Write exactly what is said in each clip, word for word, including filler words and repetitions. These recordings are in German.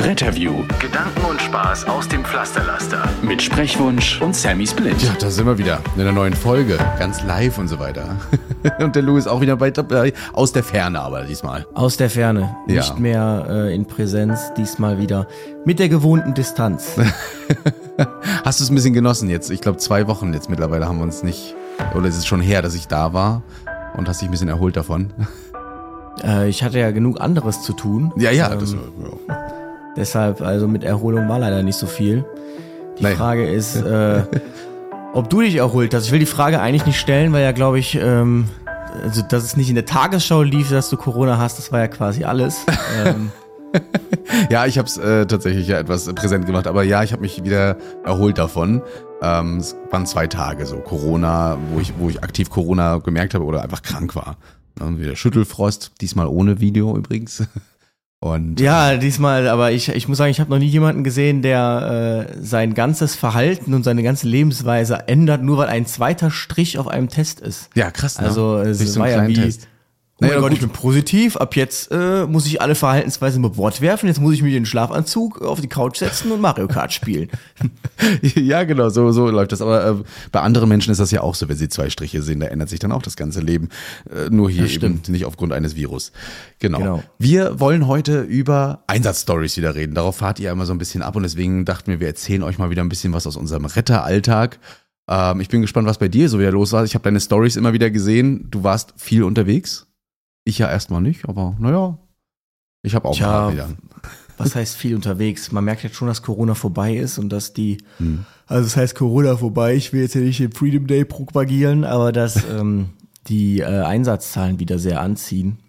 Bretterview. Gedanken und Spaß aus dem Pflasterlaster. Mit Sprechwunsch und Sammy Split. Ja, da sind wir wieder in einer neuen Folge. Ganz live und so weiter. Und der Lou ist auch wieder bei dabei. Aus der Ferne aber diesmal. Aus der Ferne. Ja. Nicht mehr äh, in Präsenz, diesmal wieder mit der gewohnten Distanz. Hast du es ein bisschen genossen jetzt? Ich glaube, zwei Wochen jetzt mittlerweile haben wir uns nicht... Oder ist es schon her, dass ich da war? Und hast dich ein bisschen erholt davon? Äh, ich hatte ja genug anderes zu tun. Ja, ja. Ähm, Das, ja. Deshalb, also mit Erholung war leider nicht so viel. Die Naja. Frage ist, äh, ob du dich erholt hast. Ich will die Frage eigentlich nicht stellen, weil ja, glaube ich, ähm, also dass es nicht in der Tagesschau lief, dass du Corona hast, das war ja quasi alles. ähm, Ja, ich habe es äh, tatsächlich ja etwas präsent gemacht, aber ja, ich habe mich wieder erholt davon. Ähm, es waren zwei Tage so Corona, wo ich, wo ich aktiv Corona gemerkt habe oder einfach krank war. Und wieder Schüttelfrost, diesmal ohne Video übrigens. Und Ja, diesmal, aber ich, ich muss sagen, ich habe noch nie jemanden gesehen, der äh, sein ganzes Verhalten und seine ganze Lebensweise ändert, nur weil ein zweiter Strich auf einem Test ist. ja, krass. Ne? Also es Durch so war einen ja kleinen wie, Test. oh mein Naja, Gott, gut. ich bin positiv, ab jetzt äh, muss ich alle Verhaltensweisen über Bord werfen, jetzt muss ich mich in den Schlafanzug auf die Couch setzen und Mario Kart spielen. Ja, genau, so, so läuft das. Aber äh, bei anderen Menschen ist das ja auch so, wenn sie zwei Striche sehen, da ändert sich dann auch das ganze Leben. Äh, nur hier Das eben stimmt. nicht aufgrund eines Virus. Genau. Genau. Wir wollen heute über Einsatzstories wieder reden. Darauf fahrt ihr immer so ein bisschen ab und deswegen dachten wir, wir erzählen euch mal wieder ein bisschen was aus unserem Retteralltag. Ähm, ich bin gespannt, was bei dir so wieder los war. Ich habe deine Stories immer wieder gesehen. Du warst viel unterwegs. Ich ja erstmal nicht, aber naja, ich habe auch Tja, mal wieder. Was heißt viel unterwegs? Man merkt jetzt schon, dass Corona vorbei ist und dass die, Hm. also es heißt Corona vorbei, ich will jetzt ja nicht den Freedom Day propagieren, aber dass ähm, die äh, Einsatzzahlen wieder sehr anziehen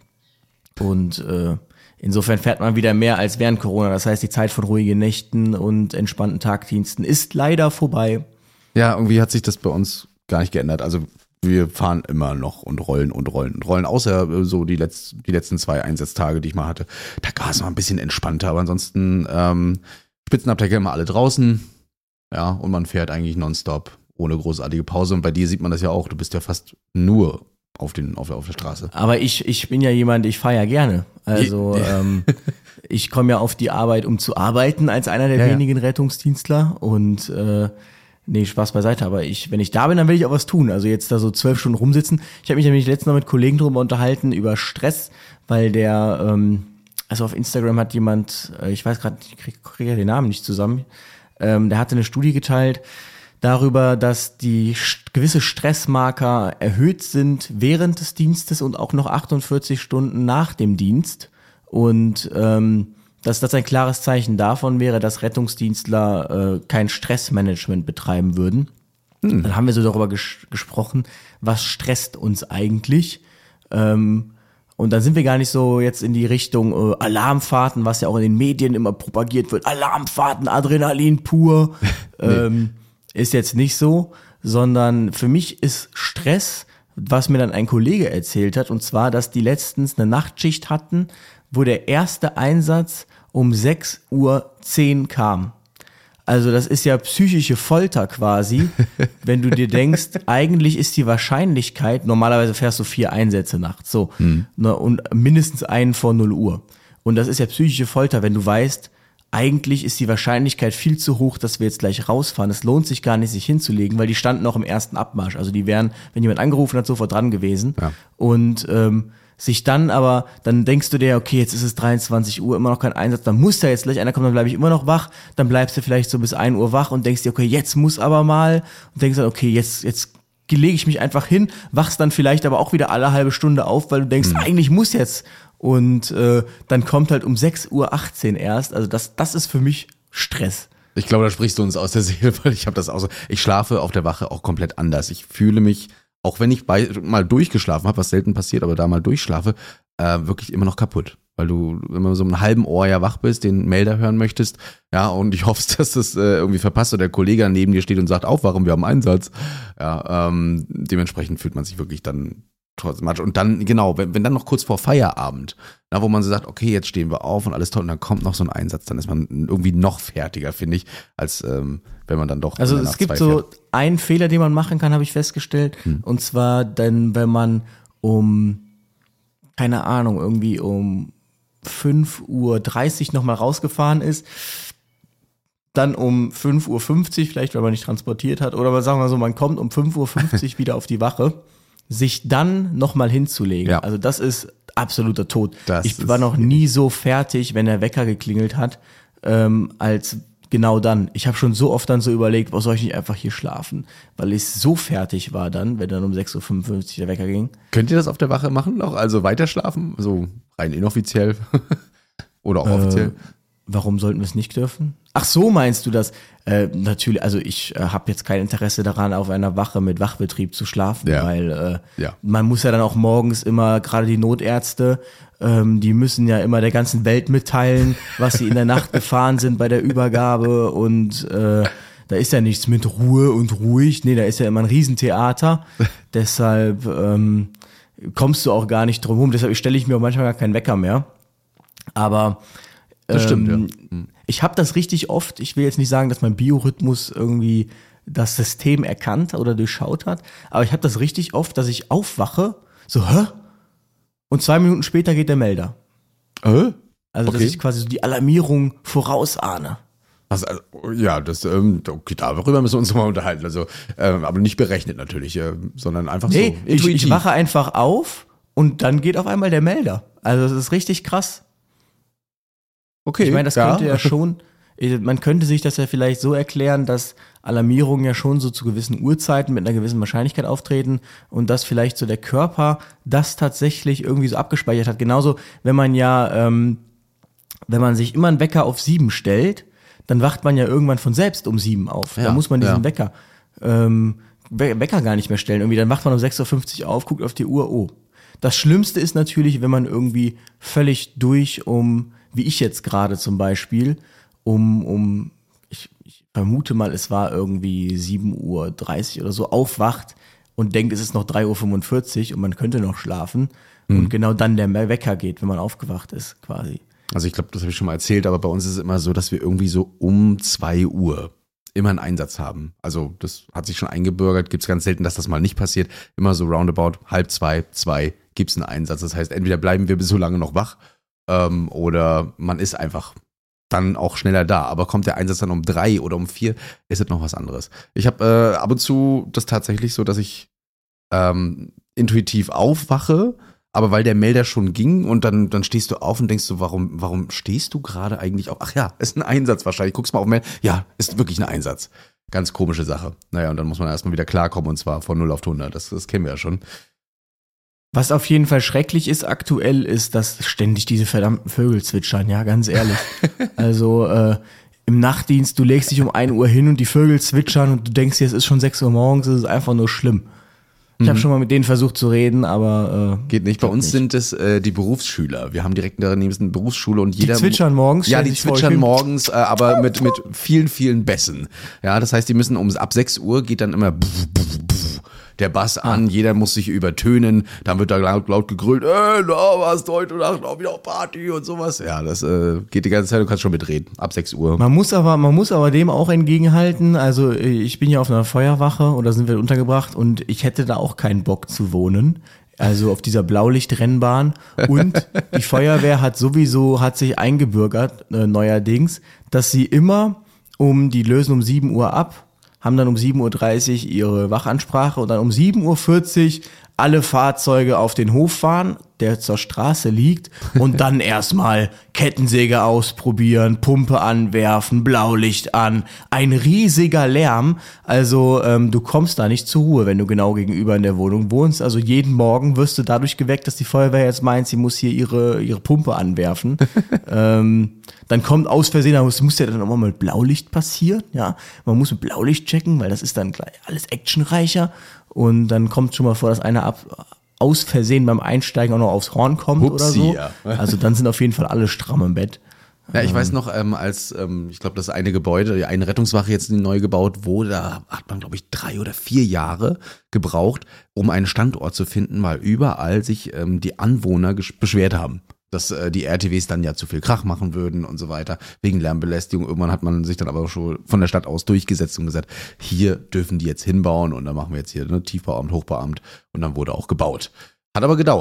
und äh, insofern fährt man wieder mehr als während Corona. Das heißt, die Zeit von ruhigen Nächten und entspannten Tagdiensten ist leider vorbei. Ja, irgendwie hat sich das bei uns gar nicht geändert. Also wir fahren immer noch und rollen und rollen und rollen, außer äh, so die, letz-, die letzten zwei Einsatztage, die ich mal hatte. Da war es noch ein bisschen entspannter, aber ansonsten ähm, Spitzenabdecker immer alle draußen. Ja, und man fährt eigentlich nonstop, ohne großartige Pause. Und bei dir sieht man das ja auch, du bist ja fast nur auf, den, auf, der, auf der Straße. Aber ich, ich bin ja jemand, ich fahre ja gerne. Also Ja. ähm, ich komme ja auf die Arbeit, um zu arbeiten, als einer der Ja, ja. wenigen Rettungsdienstler. Und äh, nee, Spaß beiseite, aber ich, wenn ich da bin, dann will ich auch was tun. Also jetzt da so zwölf Stunden rumsitzen. Ich habe mich nämlich letztens noch mit Kollegen drüber unterhalten, über Stress, weil der, ähm, also auf Instagram hat jemand, äh, ich weiß gerade, ich kriege krieg ja den Namen nicht zusammen, ähm, der hatte eine Studie geteilt darüber, dass die st- gewisse Stressmarker erhöht sind während des Dienstes und auch noch achtundvierzig Stunden nach dem Dienst. Und ähm, dass das ein klares Zeichen davon wäre, dass Rettungsdienstler äh, kein Stressmanagement betreiben würden. Hm. Dann haben wir so darüber ges- gesprochen, was stresst uns eigentlich. Ähm, und dann sind wir gar nicht so jetzt in die Richtung äh, Alarmfahrten, was ja auch in den Medien immer propagiert wird. Alarmfahrten, Adrenalin pur. ähm, ist jetzt nicht so, sondern für mich ist Stress, was mir dann ein Kollege erzählt hat, und zwar, dass die letztens eine Nachtschicht hatten, wo der erste Einsatz um sechs Uhr zehn kam. Also das ist ja psychische Folter quasi, wenn du dir denkst, eigentlich ist die Wahrscheinlichkeit, normalerweise fährst du vier Einsätze nachts, so, ne, und mindestens einen vor null Uhr. Und das ist ja psychische Folter, wenn du weißt, eigentlich ist die Wahrscheinlichkeit viel zu hoch, dass wir jetzt gleich rausfahren. Es lohnt sich gar nicht, sich hinzulegen, weil die standen noch im ersten Abmarsch. Also die wären, wenn jemand angerufen hat, sofort dran gewesen. Ja. Und ähm, sich dann aber, dann denkst du dir, okay, jetzt ist es dreiundzwanzig Uhr, immer noch kein Einsatz, dann muss da jetzt gleich einer kommen, dann bleibe ich immer noch wach, dann bleibst du vielleicht so bis ein Uhr wach und denkst dir, okay, jetzt muss aber mal, und denkst dann, okay, jetzt, jetzt lege ich mich einfach hin, wachst dann vielleicht aber auch wieder alle halbe Stunde auf, weil du denkst, eigentlich muss jetzt. Und äh, dann kommt halt um sechs Uhr achtzehn erst, also das, das ist für mich Stress. Ich glaube, da sprichst du uns aus der Seele, weil ich habe das auch so. Ich schlafe auf der Wache auch komplett anders. Ich fühle mich, auch wenn ich bei, mal durchgeschlafen habe, was selten passiert, aber da mal durchschlafe, äh, wirklich immer noch kaputt. Weil du immer so einen halben Ohr ja wach bist, den Melder hören möchtest, ja, und ich hoffe, dass das äh, irgendwie verpasst oder der Kollege neben dir steht und sagt, aufwachen, wir haben Einsatz. Ja, ähm, dementsprechend fühlt man sich wirklich dann trotzdem. Und dann, genau, wenn, wenn dann noch kurz vor Feierabend, na, wo man so sagt, okay, jetzt stehen wir auf und alles toll, und dann kommt noch so ein Einsatz, dann ist man irgendwie noch fertiger, finde ich, als ähm, wenn man dann doch. Also in der es Nacht gibt zwei so fährt. einen Fehler, den man machen kann, habe ich festgestellt. Hm. Und zwar dann, wenn man um, keine Ahnung, irgendwie um fünf Uhr dreißig nochmal rausgefahren ist, dann um fünf Uhr fünfzig, vielleicht weil man nicht transportiert hat, oder sagen wir so, man kommt um fünf Uhr fünfzig wieder auf die Wache, sich dann nochmal hinzulegen. Ja. Also das ist absoluter Tod. Das ich war noch nie so fertig, wenn der Wecker geklingelt hat, ähm, als genau dann. Ich habe schon so oft dann so überlegt, wo soll ich nicht einfach hier schlafen? Weil ich so fertig war dann, wenn dann um sechs Uhr fünfundfünfzig der Wecker ging. Könnt ihr das auf der Wache machen noch? Also weiter schlafen? So rein inoffiziell? Oder auch offiziell? Äh, warum sollten wir es nicht dürfen? Ach so, meinst du das? Äh, natürlich, also ich äh, habe jetzt kein Interesse daran, auf einer Wache mit Wachbetrieb zu schlafen, Ja. weil äh, Ja. man muss ja dann auch morgens immer, gerade die Notärzte, ähm, die müssen ja immer der ganzen Welt mitteilen, was sie in der Nacht gefahren sind bei der Übergabe und äh, da ist ja nichts mit Ruhe und ruhig, nee, da ist ja immer ein Riesentheater, deshalb ähm, kommst du auch gar nicht drum rum, deshalb stelle ich mir auch manchmal gar keinen Wecker mehr, aber Das stimmt, ähm, ja. Hm. ich habe das richtig oft, ich will jetzt nicht sagen, dass mein Biorhythmus irgendwie das System erkannt oder durchschaut hat, aber ich habe das richtig oft, dass ich aufwache, so, hä? Und zwei Minuten später geht der Melder. Äh? Also, dass Okay. ich quasi so die Alarmierung vorausahne. Was, also, ja, das, ähm, okay, darüber müssen wir uns nochmal unterhalten. Also, ähm, aber nicht berechnet natürlich, äh, sondern einfach Nee, so. ich, intuitiv. ich wache einfach auf und dann geht auf einmal der Melder. Also, das ist richtig krass. Okay, Ich meine, das könnte ja schon, man könnte sich das ja vielleicht so erklären, dass Alarmierungen ja schon so zu gewissen Uhrzeiten mit einer gewissen Wahrscheinlichkeit auftreten und dass vielleicht so der Körper das tatsächlich irgendwie so abgespeichert hat. Genauso, wenn man ja, ähm, wenn man sich immer einen Wecker auf sieben stellt, dann wacht man ja irgendwann von selbst um sieben auf. Ja, da muss man diesen ja. Wecker, ähm, We- Wecker gar nicht mehr stellen. Irgendwie, dann wacht man um sechs Uhr fünfzig auf, guckt auf die Uhr, oh. Das Schlimmste ist natürlich, wenn man irgendwie völlig durch um, wie ich jetzt gerade zum Beispiel, um, um, ich, ich vermute mal, es war irgendwie sieben Uhr dreißig oder so, aufwacht und denkt, es ist noch drei Uhr fünfundvierzig und man könnte noch schlafen. Mhm. Und genau dann der Wecker geht, wenn man aufgewacht ist, quasi. Also ich glaube, das habe ich schon mal erzählt, aber bei uns ist es immer so, dass wir irgendwie so um zwei Uhr immer einen Einsatz haben. Also das hat sich schon eingebürgert, gibt es ganz selten, dass das mal nicht passiert. Immer so roundabout halb zwei, zwei gibt es einen Einsatz. Das heißt, entweder bleiben wir bis so lange noch wach ähm, oder man ist einfach dann auch schneller da. Aber kommt der Einsatz dann um drei oder um vier, ist es noch was anderes. Ich habe äh, ab und zu das tatsächlich so, dass ich ähm, intuitiv aufwache, aber weil der Melder schon ging und dann, dann stehst du auf und denkst so, warum, warum stehst du gerade eigentlich auf? Ach ja, ist ein Einsatz wahrscheinlich. Guckst mal auf den Melder. Ja, ist wirklich ein Einsatz. Ganz komische Sache. Naja, und dann muss man erstmal wieder klarkommen und zwar von null auf hundert. Das, das kennen wir ja schon. Was auf jeden Fall schrecklich ist aktuell, ist, dass ständig diese verdammten Vögel zwitschern, ja, ganz ehrlich. Also äh, im Nachtdienst, du legst dich um ein Uhr hin und die Vögel zwitschern und du denkst dir, es ist schon sechs Uhr morgens, es ist einfach nur schlimm. Ich Mhm. habe schon mal mit denen versucht zu reden, aber äh, Geht nicht. Bei Geht uns nicht. sind es äh, die Berufsschüler. Wir haben direkt daneben eine Berufsschule und die jeder. zwitschern morgens. Ja, stellen die sich vor euch zwitschern hin. morgens, äh, aber mit, mit vielen, vielen Bässen. Ja, das heißt, die müssen um ab sechs Uhr geht dann immer der Bass an, jeder muss sich übertönen, dann wird da laut, laut gegrölt, ey, na, was heute Nacht auch wieder Party und sowas. Ja, das äh, geht die ganze Zeit, du kannst schon mitreden, ab sechs Uhr. Man muss aber, man muss aber dem auch entgegenhalten. Also ich bin ja auf einer Feuerwache oder sind wir untergebracht und ich hätte da auch keinen Bock zu wohnen. Also auf dieser Blaulichtrennbahn. Und die Feuerwehr hat sowieso, hat sich eingebürgert, äh, neuerdings, dass sie immer um, die lösen um sieben Uhr ab, haben dann um sieben Uhr dreißig ihre Wachansprache und dann um sieben Uhr vierzig alle Fahrzeuge auf den Hof fahren, der zur Straße liegt und dann erstmal Kettensäge ausprobieren, Pumpe anwerfen, Blaulicht an, ein riesiger Lärm, also ähm, du kommst da nicht zur Ruhe, wenn du genau gegenüber in der Wohnung wohnst, also jeden Morgen wirst du dadurch geweckt, dass die Feuerwehr jetzt meint, sie muss hier ihre ihre Pumpe anwerfen, ähm, dann kommt aus Versehen, das muss ja dann auch mal mit Blaulicht passieren, ja, man muss mit Blaulicht checken, weil das ist dann gleich alles actionreicher. Und dann kommt schon mal vor, dass einer ab, aus Versehen beim Einsteigen auch noch aufs Horn kommt Hupsi, oder so. ja. Also dann sind auf jeden Fall alle stramm im Bett. Ja, ich weiß noch, ähm, als, ähm, ich glaube, das eine Gebäude, eine Rettungswache jetzt neu gebaut wurde, da hat man, glaube ich, drei oder vier Jahre gebraucht, um einen Standort zu finden, weil überall sich ähm, die Anwohner gesch- beschwert haben, dass äh, die R T Ws dann ja zu viel Krach machen würden und so weiter, wegen Lärmbelästigung. Irgendwann hat man sich dann aber schon von der Stadt aus durchgesetzt und gesagt, hier dürfen die jetzt hinbauen und dann machen wir jetzt hier ne, Tiefbauamt, Hochbauamt und dann wurde auch gebaut. Hat aber gedauert.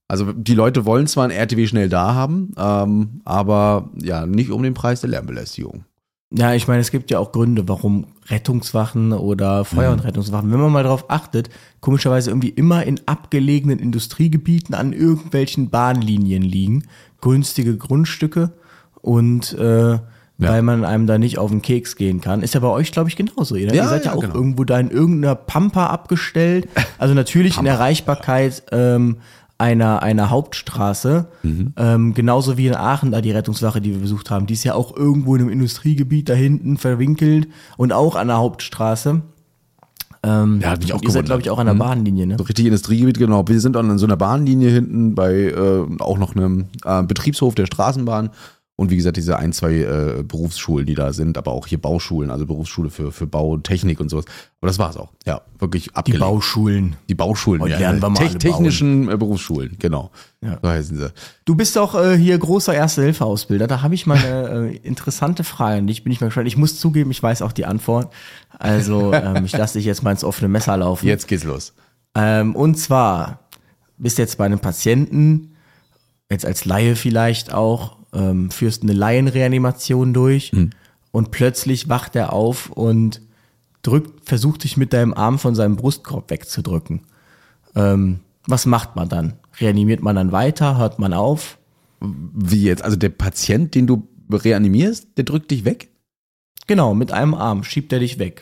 Also die Leute wollen zwar ein R T W schnell da haben, ähm, aber ja, nicht um den Preis der Lärmbelästigung. Ja, ich meine, es gibt ja auch Gründe, warum Rettungswachen oder Feuer- und Rettungswachen, wenn man mal darauf achtet, komischerweise irgendwie immer in abgelegenen Industriegebieten an irgendwelchen Bahnlinien liegen, günstige Grundstücke und äh, ja. weil man einem da nicht auf den Keks gehen kann. Ist ja bei euch, glaube ich, genauso. Oder? Ja, Ihr seid ja, ja auch genau. irgendwo da in irgendeiner Pampa abgestellt, also natürlich in Erreichbarkeit ähm, einer einer Hauptstraße, mhm. ähm, genauso wie in Aachen da die Rettungswache, die wir besucht haben, die ist ja auch irgendwo in einem Industriegebiet da hinten verwinkelt und auch an der Hauptstraße. Ähm, ja, hat mich auch ihr seid, glaube ich, auch an der mhm. Bahnlinie, ne? So richtig Industriegebiet, genau. Wir sind an so einer Bahnlinie hinten bei äh, auch noch einem äh, Betriebshof der Straßenbahn. Und wie gesagt, diese ein, zwei äh, Berufsschulen, die da sind, aber auch hier Bauschulen, also Berufsschule für, für Bau und Technik und sowas. Aber das war's auch. Ja, wirklich abgelegt. Die Bauschulen. Die Bauschulen, und ja. Lernen wir mal Te- technischen äh, Berufsschulen, genau. Ja. So heißen sie. Du bist auch äh, hier großer Erste-Hilfe-Ausbilder. Da habe ich mal eine äh, interessante Frage an dich. Bin ich mal gespannt. Ich muss zugeben, ich weiß auch die Antwort. Also ähm, ich lasse dich jetzt mal ins offene Messer laufen. Jetzt geht's los. Ähm, und zwar bist jetzt bei einem Patienten, jetzt als Laie vielleicht auch, ähm, führst eine Laienreanimation durch hm. und plötzlich wacht er auf und drückt, versucht dich mit deinem Arm von seinem Brustkorb wegzudrücken. Ähm, was macht man dann? Reanimiert man dann weiter? Hört man auf? Wie jetzt? Also der Patient, den du reanimierst, der drückt dich weg? Genau, mit einem Arm schiebt er dich weg.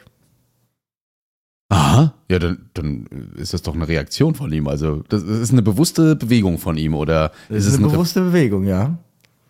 Aha, ja, dann, dann ist das doch eine Reaktion von ihm. Also das ist eine bewusste Bewegung von ihm, oder? Das ist, ist eine es bewusste Re- Bewegung, ja.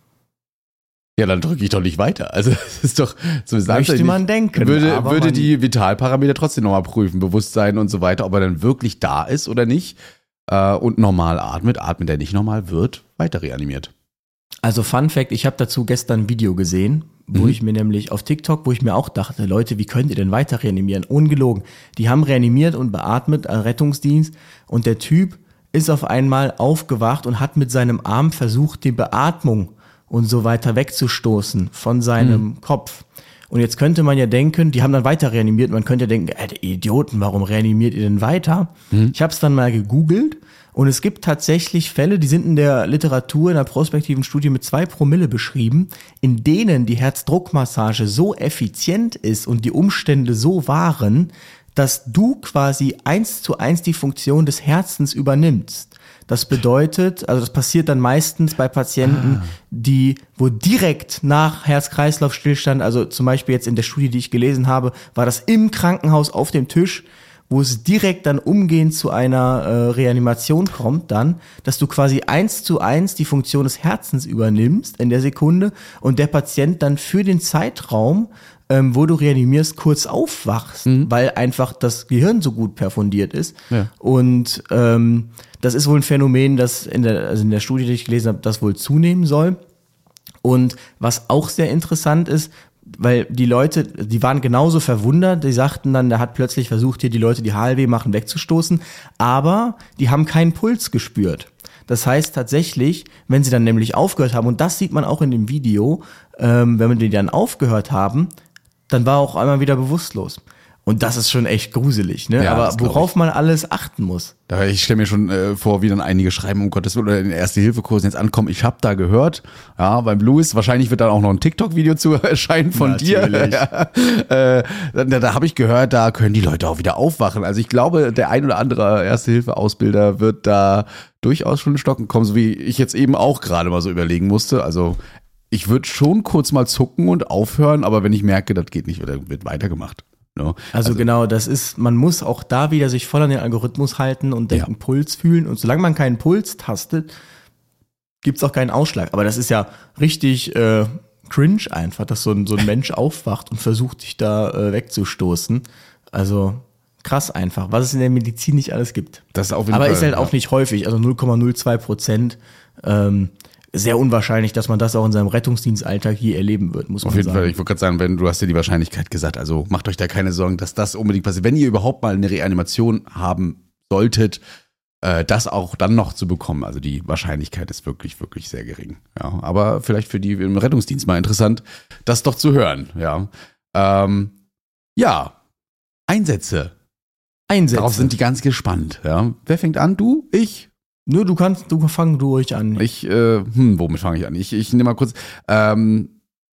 Ja, dann drücke ich doch nicht weiter. Also das ist doch so möchte man denken. Würde, aber würde man die Vitalparameter trotzdem nochmal prüfen, Bewusstsein und so weiter, ob er dann wirklich da ist oder nicht äh, und normal atmet. Atmet er nicht normal, wird weiter reanimiert. Also Fun Fact, ich habe dazu gestern ein Video gesehen, wo Mhm. ich mir nämlich auf TikTok, wo ich mir auch dachte, Leute, wie könnt ihr denn weiter reanimieren? Ungelogen. Die haben reanimiert und beatmet, ein Rettungsdienst, und der Typ ist auf einmal aufgewacht und hat mit seinem Arm versucht, die Beatmung und so weiter wegzustoßen von seinem mhm. Kopf. Und jetzt könnte man ja denken, die haben dann weiter reanimiert, man könnte denken, ey, die Idioten, warum reanimiert ihr denn weiter? Mhm. Ich habe es dann mal gegoogelt und es gibt tatsächlich Fälle, die sind in der Literatur, in der prospektiven Studie mit zwei Promille beschrieben, in denen die Herzdruckmassage so effizient ist und die Umstände so waren, dass du quasi eins zu eins die Funktion des Herzens übernimmst. Das bedeutet, also das passiert dann meistens bei Patienten, ah. die, wo direkt nach Herz-Kreislauf-Stillstand, also zum Beispiel jetzt in der Studie, die ich gelesen habe, war das im Krankenhaus auf dem Tisch, wo es direkt dann umgehend zu einer äh, Reanimation kommt dann, dass du quasi eins zu eins die Funktion des Herzens übernimmst in der Sekunde und der Patient dann für den Zeitraum, ähm, wo du reanimierst, kurz aufwachst, mhm. weil einfach das Gehirn so gut perfundiert ist. Ja. Und ähm, das ist wohl ein Phänomen, das in der, also in der Studie, die ich gelesen habe, das wohl zunehmen soll. Und was auch sehr interessant ist, weil die Leute, die waren genauso verwundert, die sagten dann, der hat plötzlich versucht, hier die Leute, die H L W machen, wegzustoßen, aber die haben keinen Puls gespürt. Das heißt tatsächlich, wenn sie dann nämlich aufgehört haben, und das sieht man auch in dem Video, ähm, wenn wir die dann aufgehört haben, dann war er auch einmal wieder bewusstlos. Und das ist schon echt gruselig, ne? Ja, aber worauf man alles achten muss. Da, ich stelle mir schon äh, vor, wie dann einige schreiben, um Gottes Willen, oder in den Erste-Hilfe-Kursen jetzt ankommen. Ich habe da gehört, ja, beim Louis, wahrscheinlich wird dann auch noch ein TikTok-Video zu erscheinen von Natürlich. dir. Ja, äh, da da habe ich gehört, da können die Leute auch wieder aufwachen. Also ich glaube, der ein oder andere Erste-Hilfe-Ausbilder wird da durchaus schon in Stocken kommen, so wie ich jetzt eben auch gerade mal so überlegen musste. Also ich würde schon kurz mal zucken und aufhören, aber wenn ich merke, das geht nicht, oder wird weitergemacht. No. Also, also genau, das ist, man muss auch da wieder sich voll an den Algorithmus halten und den ja. Puls fühlen. Und solange man keinen Puls tastet, gibt's auch keinen Ausschlag. Aber das ist ja richtig äh, cringe einfach, dass so ein, so ein Mensch aufwacht und versucht, dich da äh, wegzustoßen. Also krass einfach, was es in der Medizin nicht alles gibt. Das auf jeden Aber Fall, ist halt ja. auch nicht häufig, also null Komma null zwei Prozent. Ähm, sehr unwahrscheinlich, dass man das auch in seinem Rettungsdienstalltag je erleben wird, muss man sagen. Auf jeden Fall, ich wollte gerade sagen, wenn du hast ja die Wahrscheinlichkeit gesagt, also macht euch da keine Sorgen, dass das unbedingt passiert. Wenn ihr überhaupt mal eine Reanimation haben solltet, äh, das auch dann noch zu bekommen, also die Wahrscheinlichkeit ist wirklich, wirklich sehr gering. Ja, aber vielleicht für die im Rettungsdienst mal interessant, das doch zu hören. Ja, ähm, ja. Einsätze. Einsätze. Darauf sind die ganz gespannt. Ja. Wer fängt an? Du? Ich? Nö, du kannst, du fang du ruhig an. Ich, äh, hm, womit fange ich an? Ich, ich nehme mal kurz, ähm,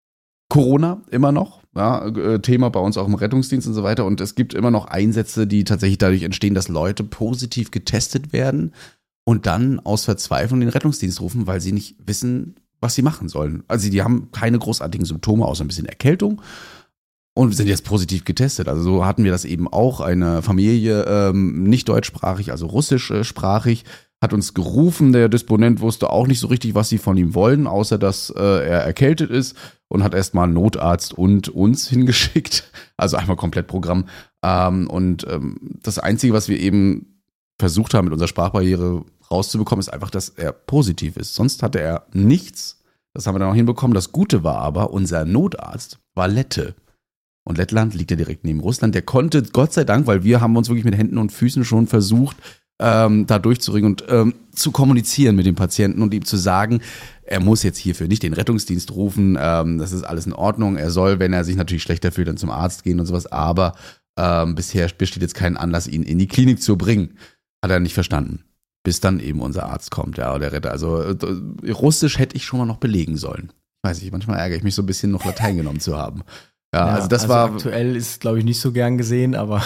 Corona immer noch, ja, äh, Thema bei uns auch im Rettungsdienst und so weiter. Und es gibt immer noch Einsätze, die tatsächlich dadurch entstehen, dass Leute positiv getestet werden und dann aus Verzweiflung den Rettungsdienst rufen, weil sie nicht wissen, was sie machen sollen. Also die haben keine großartigen Symptome, außer ein bisschen Erkältung und sind jetzt positiv getestet. Also so hatten wir das eben auch. Eine Familie, ähm, nicht deutschsprachig, also russischsprachig, hat uns gerufen. Der Disponent wusste auch nicht so richtig, was sie von ihm wollen, außer dass äh, er erkältet ist und hat erstmal einen Notarzt und uns hingeschickt. Also einmal komplett Programm. Ähm, und ähm, das Einzige, was wir eben versucht haben, mit unserer Sprachbarriere rauszubekommen, ist einfach, dass er positiv ist. Sonst hatte er nichts. Das haben wir dann auch hinbekommen. Das Gute war aber, unser Notarzt war Lette. Und Lettland liegt ja direkt neben Russland. Der konnte, Gott sei Dank, weil wir haben uns wirklich mit Händen und Füßen schon versucht, ähm, da durchzuringen und ähm, zu kommunizieren mit dem Patienten und ihm zu sagen, er muss jetzt hierfür nicht den Rettungsdienst rufen, ähm, das ist alles in Ordnung. Er soll, wenn er sich natürlich schlechter fühlt, dann zum Arzt gehen und sowas. Aber ähm, bisher besteht jetzt kein Anlass, ihn in die Klinik zu bringen. Hat er nicht verstanden. Bis dann eben unser Arzt kommt, ja, der Retter. Also äh, Russisch hätte ich schon mal noch belegen sollen. Ich weiß nicht, manchmal ärgere ich mich so ein bisschen, noch Latein genommen zu haben. Ja, Ja, also das also war. aktuell ist, glaube ich, nicht so gern gesehen, aber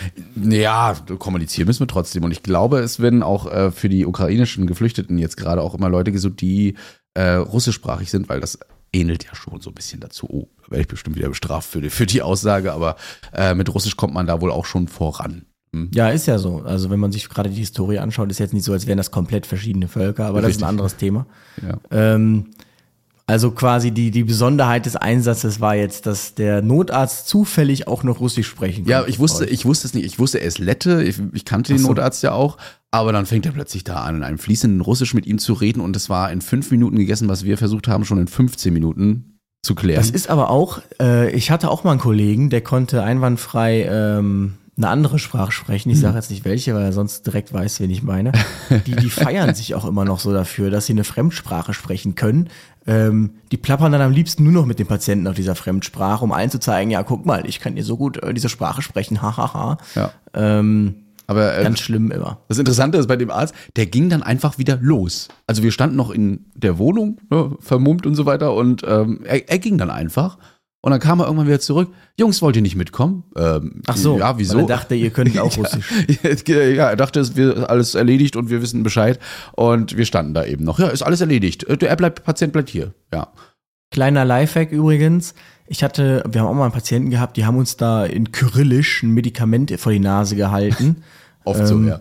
Ja, kommunizieren müssen wir trotzdem. Und ich glaube, es werden auch äh, für die ukrainischen Geflüchteten jetzt gerade auch immer Leute gesucht, die äh, russischsprachig sind, weil das ähnelt ja schon so ein bisschen dazu. Oh, da werde ich bestimmt wieder bestraft für die, für die Aussage, aber äh, mit Russisch kommt man da wohl auch schon voran. Hm? ja, ist ja so. Also wenn man sich gerade die Historie anschaut, ist jetzt nicht so, als wären das komplett verschiedene Völker, aber das Richtig. ist ein anderes Thema. Ja. Ähm, also quasi die, die Besonderheit des Einsatzes war jetzt, dass der Notarzt zufällig auch noch Russisch sprechen konnte. Ja, ich wusste, ich wusste es nicht. Ich wusste, er ist Lette. Ich, ich kannte den Ach so. Notarzt ja auch. Aber dann fängt er plötzlich da an, in einem fließenden Russisch mit ihm zu reden. Und es war in fünf Minuten gegessen, was wir versucht haben, schon in fünfzehn Minuten zu klären. Das ist aber auch, äh, ich hatte auch mal einen Kollegen, der konnte einwandfrei ähm, eine andere Sprache sprechen. Ich sage jetzt nicht welche, weil er sonst direkt weiß, wen ich meine. Die, die feiern sich auch immer noch so dafür, dass sie eine Fremdsprache sprechen können. Ähm, die plappern dann am liebsten nur noch mit dem Patienten auf dieser Fremdsprache, um allen zu zeigen, ja, guck mal, ich kann hier so gut äh, diese Sprache sprechen, hahaha. Ja. Ähm, Aber äh, ganz schlimm immer. das Interessante ist bei dem Arzt, der ging dann einfach wieder los. Also wir standen noch in der Wohnung, ne, vermummt und so weiter. Und ähm, er, er ging dann einfach. Und dann kam er irgendwann wieder zurück. Jungs, wollt ihr nicht mitkommen? Ähm, Ach so, ja, wieso? weil er dachte, ihr könnt auch Russisch. Ja, er dachte, es wird alles erledigt und wir wissen Bescheid. Und wir standen da eben noch. Ja, ist alles erledigt. Der bleibt, Patient bleibt hier. Ja. Kleiner Lifehack übrigens. Ich hatte, wir haben auch mal einen Patienten gehabt, die haben uns da in Kyrillisch ein Medikament vor die Nase gehalten. Oft so, Ähm, ja.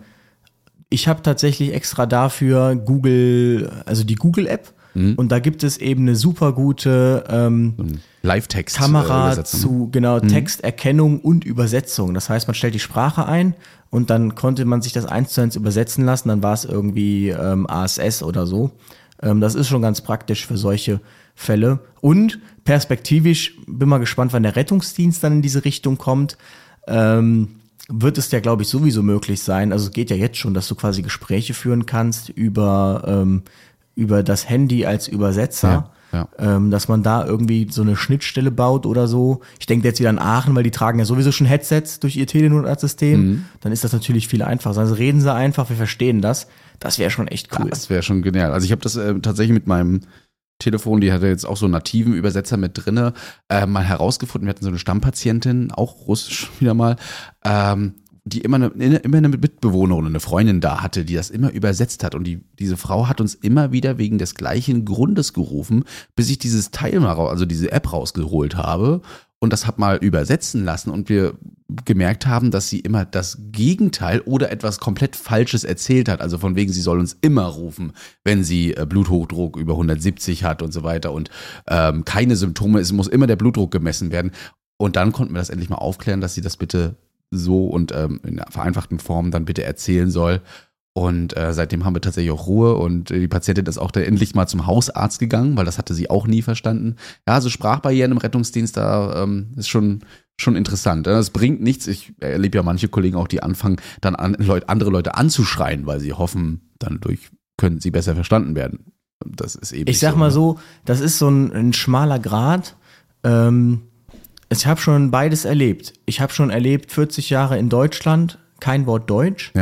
Ich habe tatsächlich extra dafür Google, also die Google-App, Mhm. und da gibt es eben eine super gute ähm, Live-Text. Kamera äh, übersetzen. zu genau Texterkennung und Übersetzung. Das heißt, man stellt die Sprache ein und dann konnte man sich das eins zu eins übersetzen lassen. Dann war es irgendwie ähm, A S S oder so. Ähm, das ist schon ganz praktisch für solche Fälle. Und perspektivisch bin mal gespannt, wann der Rettungsdienst dann in diese Richtung kommt. Ähm, wird es ja, glaube ich, sowieso möglich sein. Also es geht ja jetzt schon, dass du quasi Gespräche führen kannst über ähm, über das Handy als Übersetzer, Ja, Ähm, dass man da irgendwie so eine Schnittstelle baut oder so. Ich denke jetzt wieder an Aachen, weil die tragen ja sowieso schon Headsets durch ihr Telenotarztsystem. Mhm. Dann ist das natürlich viel einfacher. Also reden sie einfach, wir verstehen das. Das wäre schon echt cool. Das wäre schon genial. Also ich habe das äh, tatsächlich mit meinem Telefon, die hatte jetzt auch so einen nativen Übersetzer mit drinne, äh, mal herausgefunden. Wir hatten so eine Stammpatientin, auch russisch wieder mal, ähm, die immer eine, immer eine Mitbewohnerin, eine Freundin da hatte, die das immer übersetzt hat. Und die, diese Frau hat uns immer wieder wegen des gleichen Grundes gerufen, bis ich dieses Teil mal, raus, also diese App rausgeholt habe und das hab mal übersetzen lassen und wir gemerkt haben, dass sie immer das Gegenteil oder etwas komplett Falsches erzählt hat. Also von wegen, sie soll uns immer rufen, wenn sie äh, Bluthochdruck über hundertsiebzig hat und so weiter und ähm, keine Symptome, es muss immer der Blutdruck gemessen werden. Und dann konnten wir das endlich mal aufklären, dass sie das bitte so und ähm, in einer vereinfachten Form dann bitte erzählen soll. Und äh, seitdem haben wir tatsächlich auch Ruhe und äh, die Patientin ist auch da endlich mal zum Hausarzt gegangen, weil das hatte sie auch nie verstanden. Ja, also Sprachbarrieren im Rettungsdienst, da ähm, ist schon schon interessant. Es bringt nichts. Ich erlebe ja manche Kollegen auch, die anfangen, dann an, Leute, andere Leute anzuschreien, weil sie hoffen, dann durch können sie besser verstanden werden. Das ist eben Ich sag mal so, das ist so ein, ein schmaler Grat. Ähm, ich habe schon beides erlebt. Ich habe schon erlebt, vierzig Jahre in Deutschland, kein Wort Deutsch. Ja.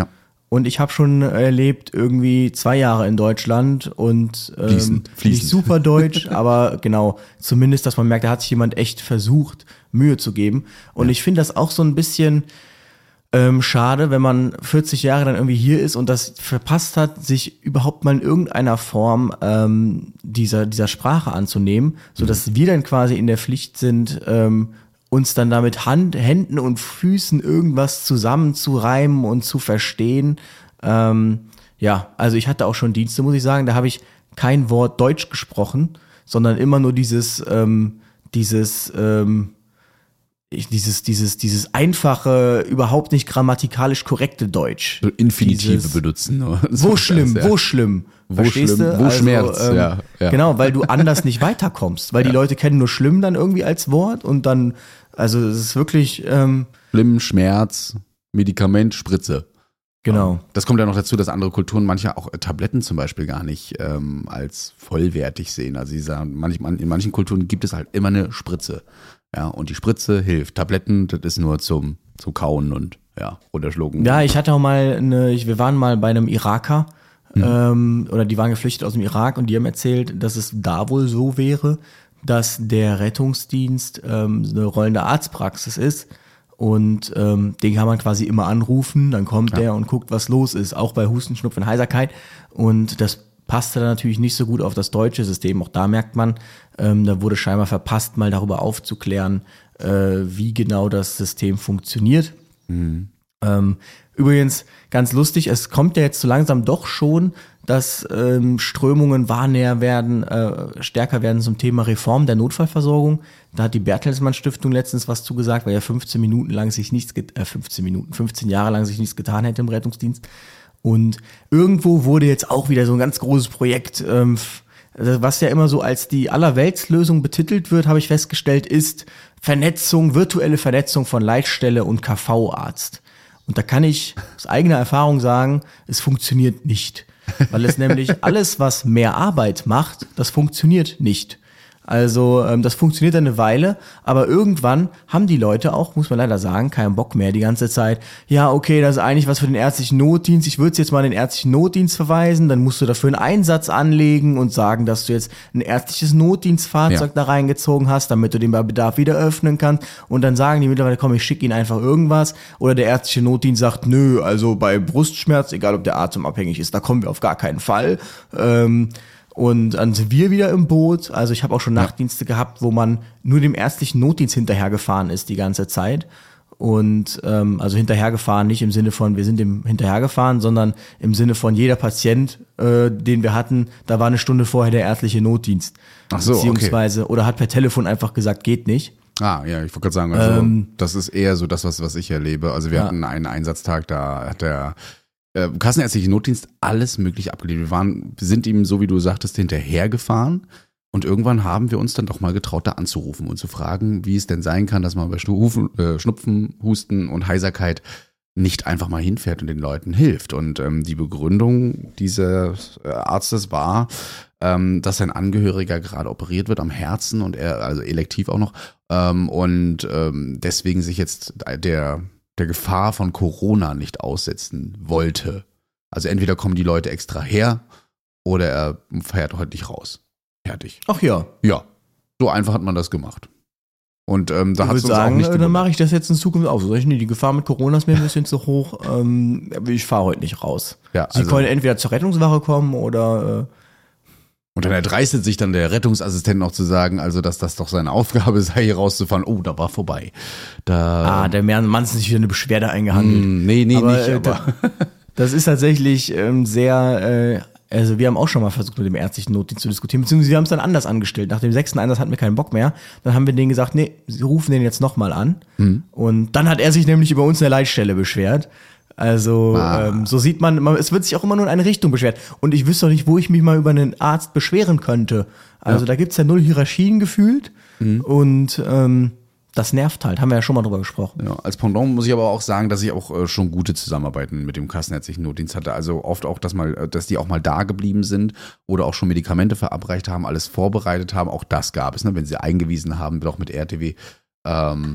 Und ich habe schon erlebt, irgendwie zwei Jahre in Deutschland und ähm, Fließend, fließend. nicht super Deutsch, aber genau, zumindest, dass man merkt, da hat sich jemand echt versucht, Mühe zu geben. Und ja. ich finde das auch so ein bisschen ähm, schade, wenn man vierzig Jahre dann irgendwie hier ist und das verpasst hat, sich überhaupt mal in irgendeiner Form ähm, dieser, dieser Sprache anzunehmen, sodass mhm. wir dann quasi in der Pflicht sind, ähm, uns dann damit Hand, Händen und Füßen irgendwas zusammenzureimen und zu verstehen. Ähm, ja, also ich hatte auch schon Dienste, muss ich sagen, da habe ich kein Wort Deutsch gesprochen, sondern immer nur dieses, ähm, dieses, ähm, ich, dieses, dieses, dieses einfache, überhaupt nicht grammatikalisch korrekte Deutsch. So Infinitive dieses, benutzen. So wo schlimm, ja. wo schlimm. Wo Verstehst schlimm, du? wo also, Schmerz, ähm, ja, ja. Genau, weil du anders nicht weiterkommst, weil ja. die Leute kennen nur schlimm dann irgendwie als Wort und dann, also es ist wirklich ähm, schlimm, Schmerz, Medikament, Spritze. Genau. Das kommt ja noch dazu, dass andere Kulturen manche auch Tabletten zum Beispiel gar nicht ähm, als vollwertig sehen. Also sie sagen, manchmal, in manchen Kulturen gibt es halt immer eine Spritze. Ja, und die Spritze hilft. Tabletten, das ist nur zum, zum Kauen und ja, runterschlucken. Ja, ich hatte auch mal eine, ich, wir waren mal bei einem Iraker, mhm. ähm, oder die waren geflüchtet aus dem Irak und die haben erzählt, dass es da wohl so wäre, dass der Rettungsdienst ähm, eine rollende Arztpraxis ist und ähm, den kann man quasi immer anrufen, dann kommt ja. der und guckt, was los ist, auch bei Husten, Schnupfen, Heiserkeit und das passte dann natürlich nicht so gut auf das deutsche System. Auch da merkt man, ähm, da wurde scheinbar verpasst, mal darüber aufzuklären, äh, wie genau das System funktioniert. Mhm. Ähm, übrigens, ganz lustig, es kommt ja jetzt so langsam doch schon, dass ähm, Strömungen wahrnäher werden, äh, stärker werden zum Thema Reform der Notfallversorgung. Da hat die Bertelsmann Stiftung letztens was zugesagt, weil ja fünfzehn Minuten lang sich nichts, get- äh, fünfzehn Minuten, fünfzehn Jahre lang sich nichts getan hätte im Rettungsdienst. Und irgendwo wurde jetzt auch wieder so ein ganz großes Projekt, ähm, was ja immer so als die Allerweltslösung betitelt wird, habe ich festgestellt, ist Vernetzung, virtuelle Vernetzung von Leitstelle und K V-Arzt. Und da kann ich aus eigener Erfahrung sagen, es funktioniert nicht. Weil es nämlich alles, was mehr Arbeit macht, das funktioniert nicht. Also ähm, das funktioniert eine Weile, aber irgendwann haben die Leute auch, muss man leider sagen, keinen Bock mehr die ganze Zeit. Ja, okay, das ist eigentlich was für den ärztlichen Notdienst. Ich würde es jetzt mal in den ärztlichen Notdienst verweisen. Dann musst du dafür einen Einsatz anlegen und sagen, dass du jetzt ein ärztliches Notdienstfahrzeug ja. da reingezogen hast, damit du den bei Bedarf wieder öffnen kannst. Und dann sagen die mittlerweile, komm, ich schicke ihnen einfach irgendwas. Oder der ärztliche Notdienst sagt, nö, also bei Brustschmerz, egal ob der atemabhängig ist, da kommen wir auf gar keinen Fall. Ähm, Und dann sind wir wieder im Boot. Also ich habe auch schon ja. Nachtdienste gehabt, wo man nur dem ärztlichen Notdienst hinterhergefahren ist die ganze Zeit. Und ähm, also hinterhergefahren nicht im Sinne von, wir sind dem hinterhergefahren, sondern im Sinne von jeder Patient, äh, den wir hatten, da war eine Stunde vorher der ärztliche Notdienst. Ach so, beziehungsweise, okay. Oder hat per Telefon einfach gesagt, geht nicht. Ah, ja, ich wollte gerade sagen, also Ähm, das ist eher so das, was, was ich erlebe. Also wir Ja. hatten einen Einsatztag, da hat der äh, kassenärztliche Notdienst alles mögliche abgelehnt. Wir waren, sind ihm, so wie du sagtest, hinterhergefahren. Und irgendwann haben wir uns dann doch mal getraut, da anzurufen und zu fragen, wie es denn sein kann, dass man bei Schnupfen, äh, Schnupfen, Husten und Heiserkeit nicht einfach mal hinfährt und den Leuten hilft. Und ähm, die Begründung dieses äh, Arztes war, ähm, dass sein Angehöriger gerade operiert wird am Herzen und er, also elektiv auch noch, ähm, und ähm, deswegen sich jetzt der, der Gefahr von Corona nicht aussetzen wollte. Also entweder kommen die Leute extra her oder er fährt heute nicht raus. Fertig. Ach ja. Ja, so einfach hat man das gemacht. Und ähm, da Ich hat würde es uns auch sagen, nicht äh, dann gewundert. mache ich das jetzt in Zukunft auch so. Sag ich, nee, die Gefahr mit Corona ist mir ein bisschen zu hoch. Ähm, ich fahre heute nicht raus. Ja, Sie also- können entweder zur Rettungswache kommen oder äh, Und dann erdreistet sich dann der Rettungsassistent noch zu sagen, also dass das doch seine Aufgabe sei, hier rauszufahren. Oh, da war vorbei. Da, ah, der Mann ist sich wieder eine Beschwerde eingehandelt. Hm, nee, nee, Aber, nicht, äh, aber Das ist tatsächlich ähm, sehr, äh, also wir haben auch schon mal versucht, mit dem ärztlichen Notdienst zu diskutieren, beziehungsweise wir haben es dann anders angestellt. Nach dem sechsten Einsatz hatten wir keinen Bock mehr. Dann haben wir denen gesagt, nee, sie rufen den jetzt nochmal an. Mhm. Und dann hat er sich nämlich über uns in der Leitstelle beschwert. Also Ah. ähm, so sieht man, man, es wird sich auch immer nur in eine Richtung beschwert. Und ich wüsste doch nicht, wo ich mich mal über einen Arzt beschweren könnte. Also Ja. da gibt's ja null Hierarchien gefühlt. Mhm. Und ähm, das nervt halt, haben wir ja schon mal drüber gesprochen. ja, als Pendant muss ich aber auch sagen, dass ich auch äh, schon gute Zusammenarbeiten mit dem kassenärztlichen Notdienst hatte. Also oft auch, dass mal, äh, dass die auch mal da geblieben sind oder auch schon Medikamente verabreicht haben, alles vorbereitet haben. Auch das gab es, ne? Wenn sie eingewiesen haben, doch mit R T W. Ähm,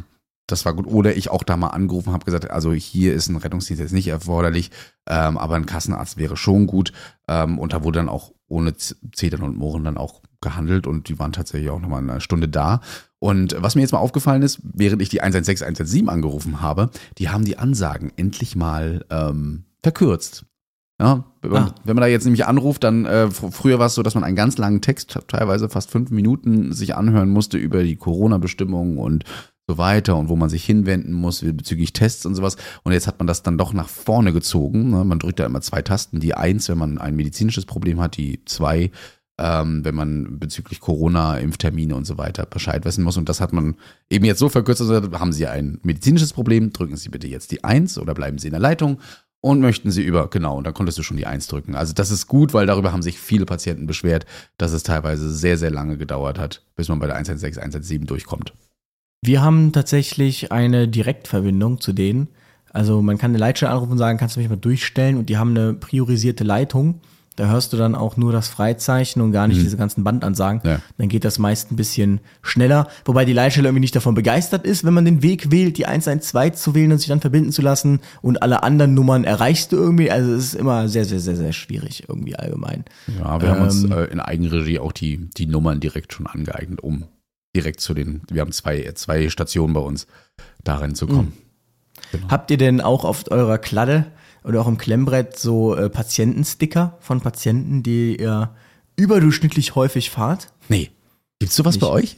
das war gut. Oder ich auch da mal angerufen habe, gesagt, also hier ist ein Rettungsdienst jetzt nicht erforderlich, ähm, aber ein Kassenarzt wäre schon gut. Ähm, und da wurde dann auch ohne Zetern und Mohren dann auch gehandelt und die waren tatsächlich auch nochmal eine Stunde da. Und was mir jetzt mal aufgefallen ist, während ich die eins eins sechs, eins eins sieben angerufen habe, die haben die Ansagen endlich mal ähm, verkürzt. Ja, wenn, man, ah. wenn man da jetzt nämlich anruft, dann äh, früher war es so, dass man einen ganz langen Text, teilweise fast fünf Minuten, sich anhören musste über die Corona-Bestimmungen und so weiter und wo man sich hinwenden muss bezüglich Tests und sowas. Und jetzt hat man das dann doch nach vorne gezogen. Ne? Man drückt da immer zwei Tasten. Die eins, wenn man ein medizinisches Problem hat, die zwei, ähm, wenn man bezüglich Corona, Impftermine und so weiter Bescheid wissen muss. Und das hat man eben jetzt so verkürzt. Also haben Sie ein medizinisches Problem, drücken Sie bitte jetzt die eins oder bleiben Sie in der Leitung. Und möchten Sie über, genau, und dann konntest du schon die eins drücken. Also das ist gut, weil darüber haben sich viele Patienten beschwert, dass es teilweise sehr, sehr lange gedauert hat, bis man bei der eins eins sechs, eins eins sieben durchkommt. Wir haben tatsächlich eine Direktverbindung zu denen. Also man kann eine Leitstelle anrufen und sagen, kannst du mich mal durchstellen? Und die haben eine priorisierte Leitung. Da hörst du dann auch nur das Freizeichen und gar nicht mhm. diese ganzen Bandansagen. Ja. Dann geht das meist ein bisschen schneller. Wobei die Leitstelle irgendwie nicht davon begeistert ist, wenn man den Weg wählt, die eins eins zwei zu wählen und sich dann verbinden zu lassen. Und alle anderen Nummern erreichst du irgendwie. Also es ist immer sehr, sehr, sehr, sehr schwierig irgendwie allgemein. Ja, wir ähm, haben uns äh, in Eigenregie auch die, die Nummern direkt schon angeeignet, um direkt zu den, wir haben zwei, zwei Stationen bei uns, da reinzukommen. Mhm. Genau. Habt ihr denn auch auf eurer Kladde oder auch im Klemmbrett so äh, Patientensticker von Patienten, die ihr überdurchschnittlich häufig fahrt? Nee. Gibt's sowas Nicht. bei euch?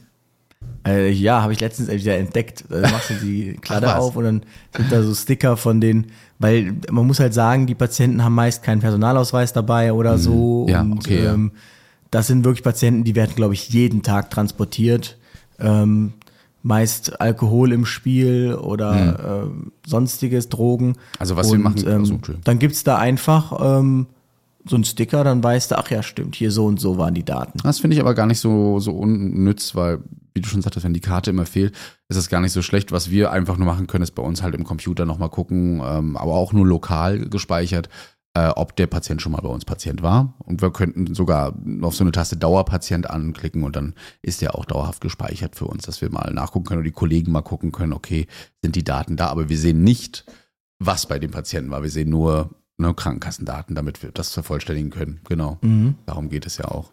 Äh, ja, habe ich letztens wieder entdeckt. Da machst du die Kladde auf und dann sind da so Sticker von denen, weil man muss halt sagen, die Patienten haben meist keinen Personalausweis dabei oder so. Ja, und okay, ähm, ja. das sind wirklich Patienten, die werden, glaube ich, jeden Tag transportiert. Ähm, meist Alkohol im Spiel oder hm. äh, sonstiges, Drogen. Also was und, wir machen, ähm, also, dann gibt's da einfach ähm, so einen Sticker, dann weißt du, ach ja, stimmt, hier so und so waren die Daten. Das finde ich aber gar nicht so, so unnütz, weil, wie du schon sagtest, wenn die Karte immer fehlt, ist das gar nicht so schlecht. Was wir einfach nur machen können, ist bei uns halt im Computer nochmal gucken, ähm, aber auch nur lokal gespeichert, äh, ob der Patient schon mal bei uns Patient war. Und wir könnten sogar auf so eine Taste Dauerpatient anklicken und dann ist der auch dauerhaft gespeichert für uns, dass wir mal nachgucken können und die Kollegen mal gucken können, okay, sind die Daten da? Aber wir sehen nicht, was bei dem Patienten war. Wir sehen nur ne, Krankenkassendaten, damit wir das vervollständigen können. Genau, mhm. darum geht es ja auch.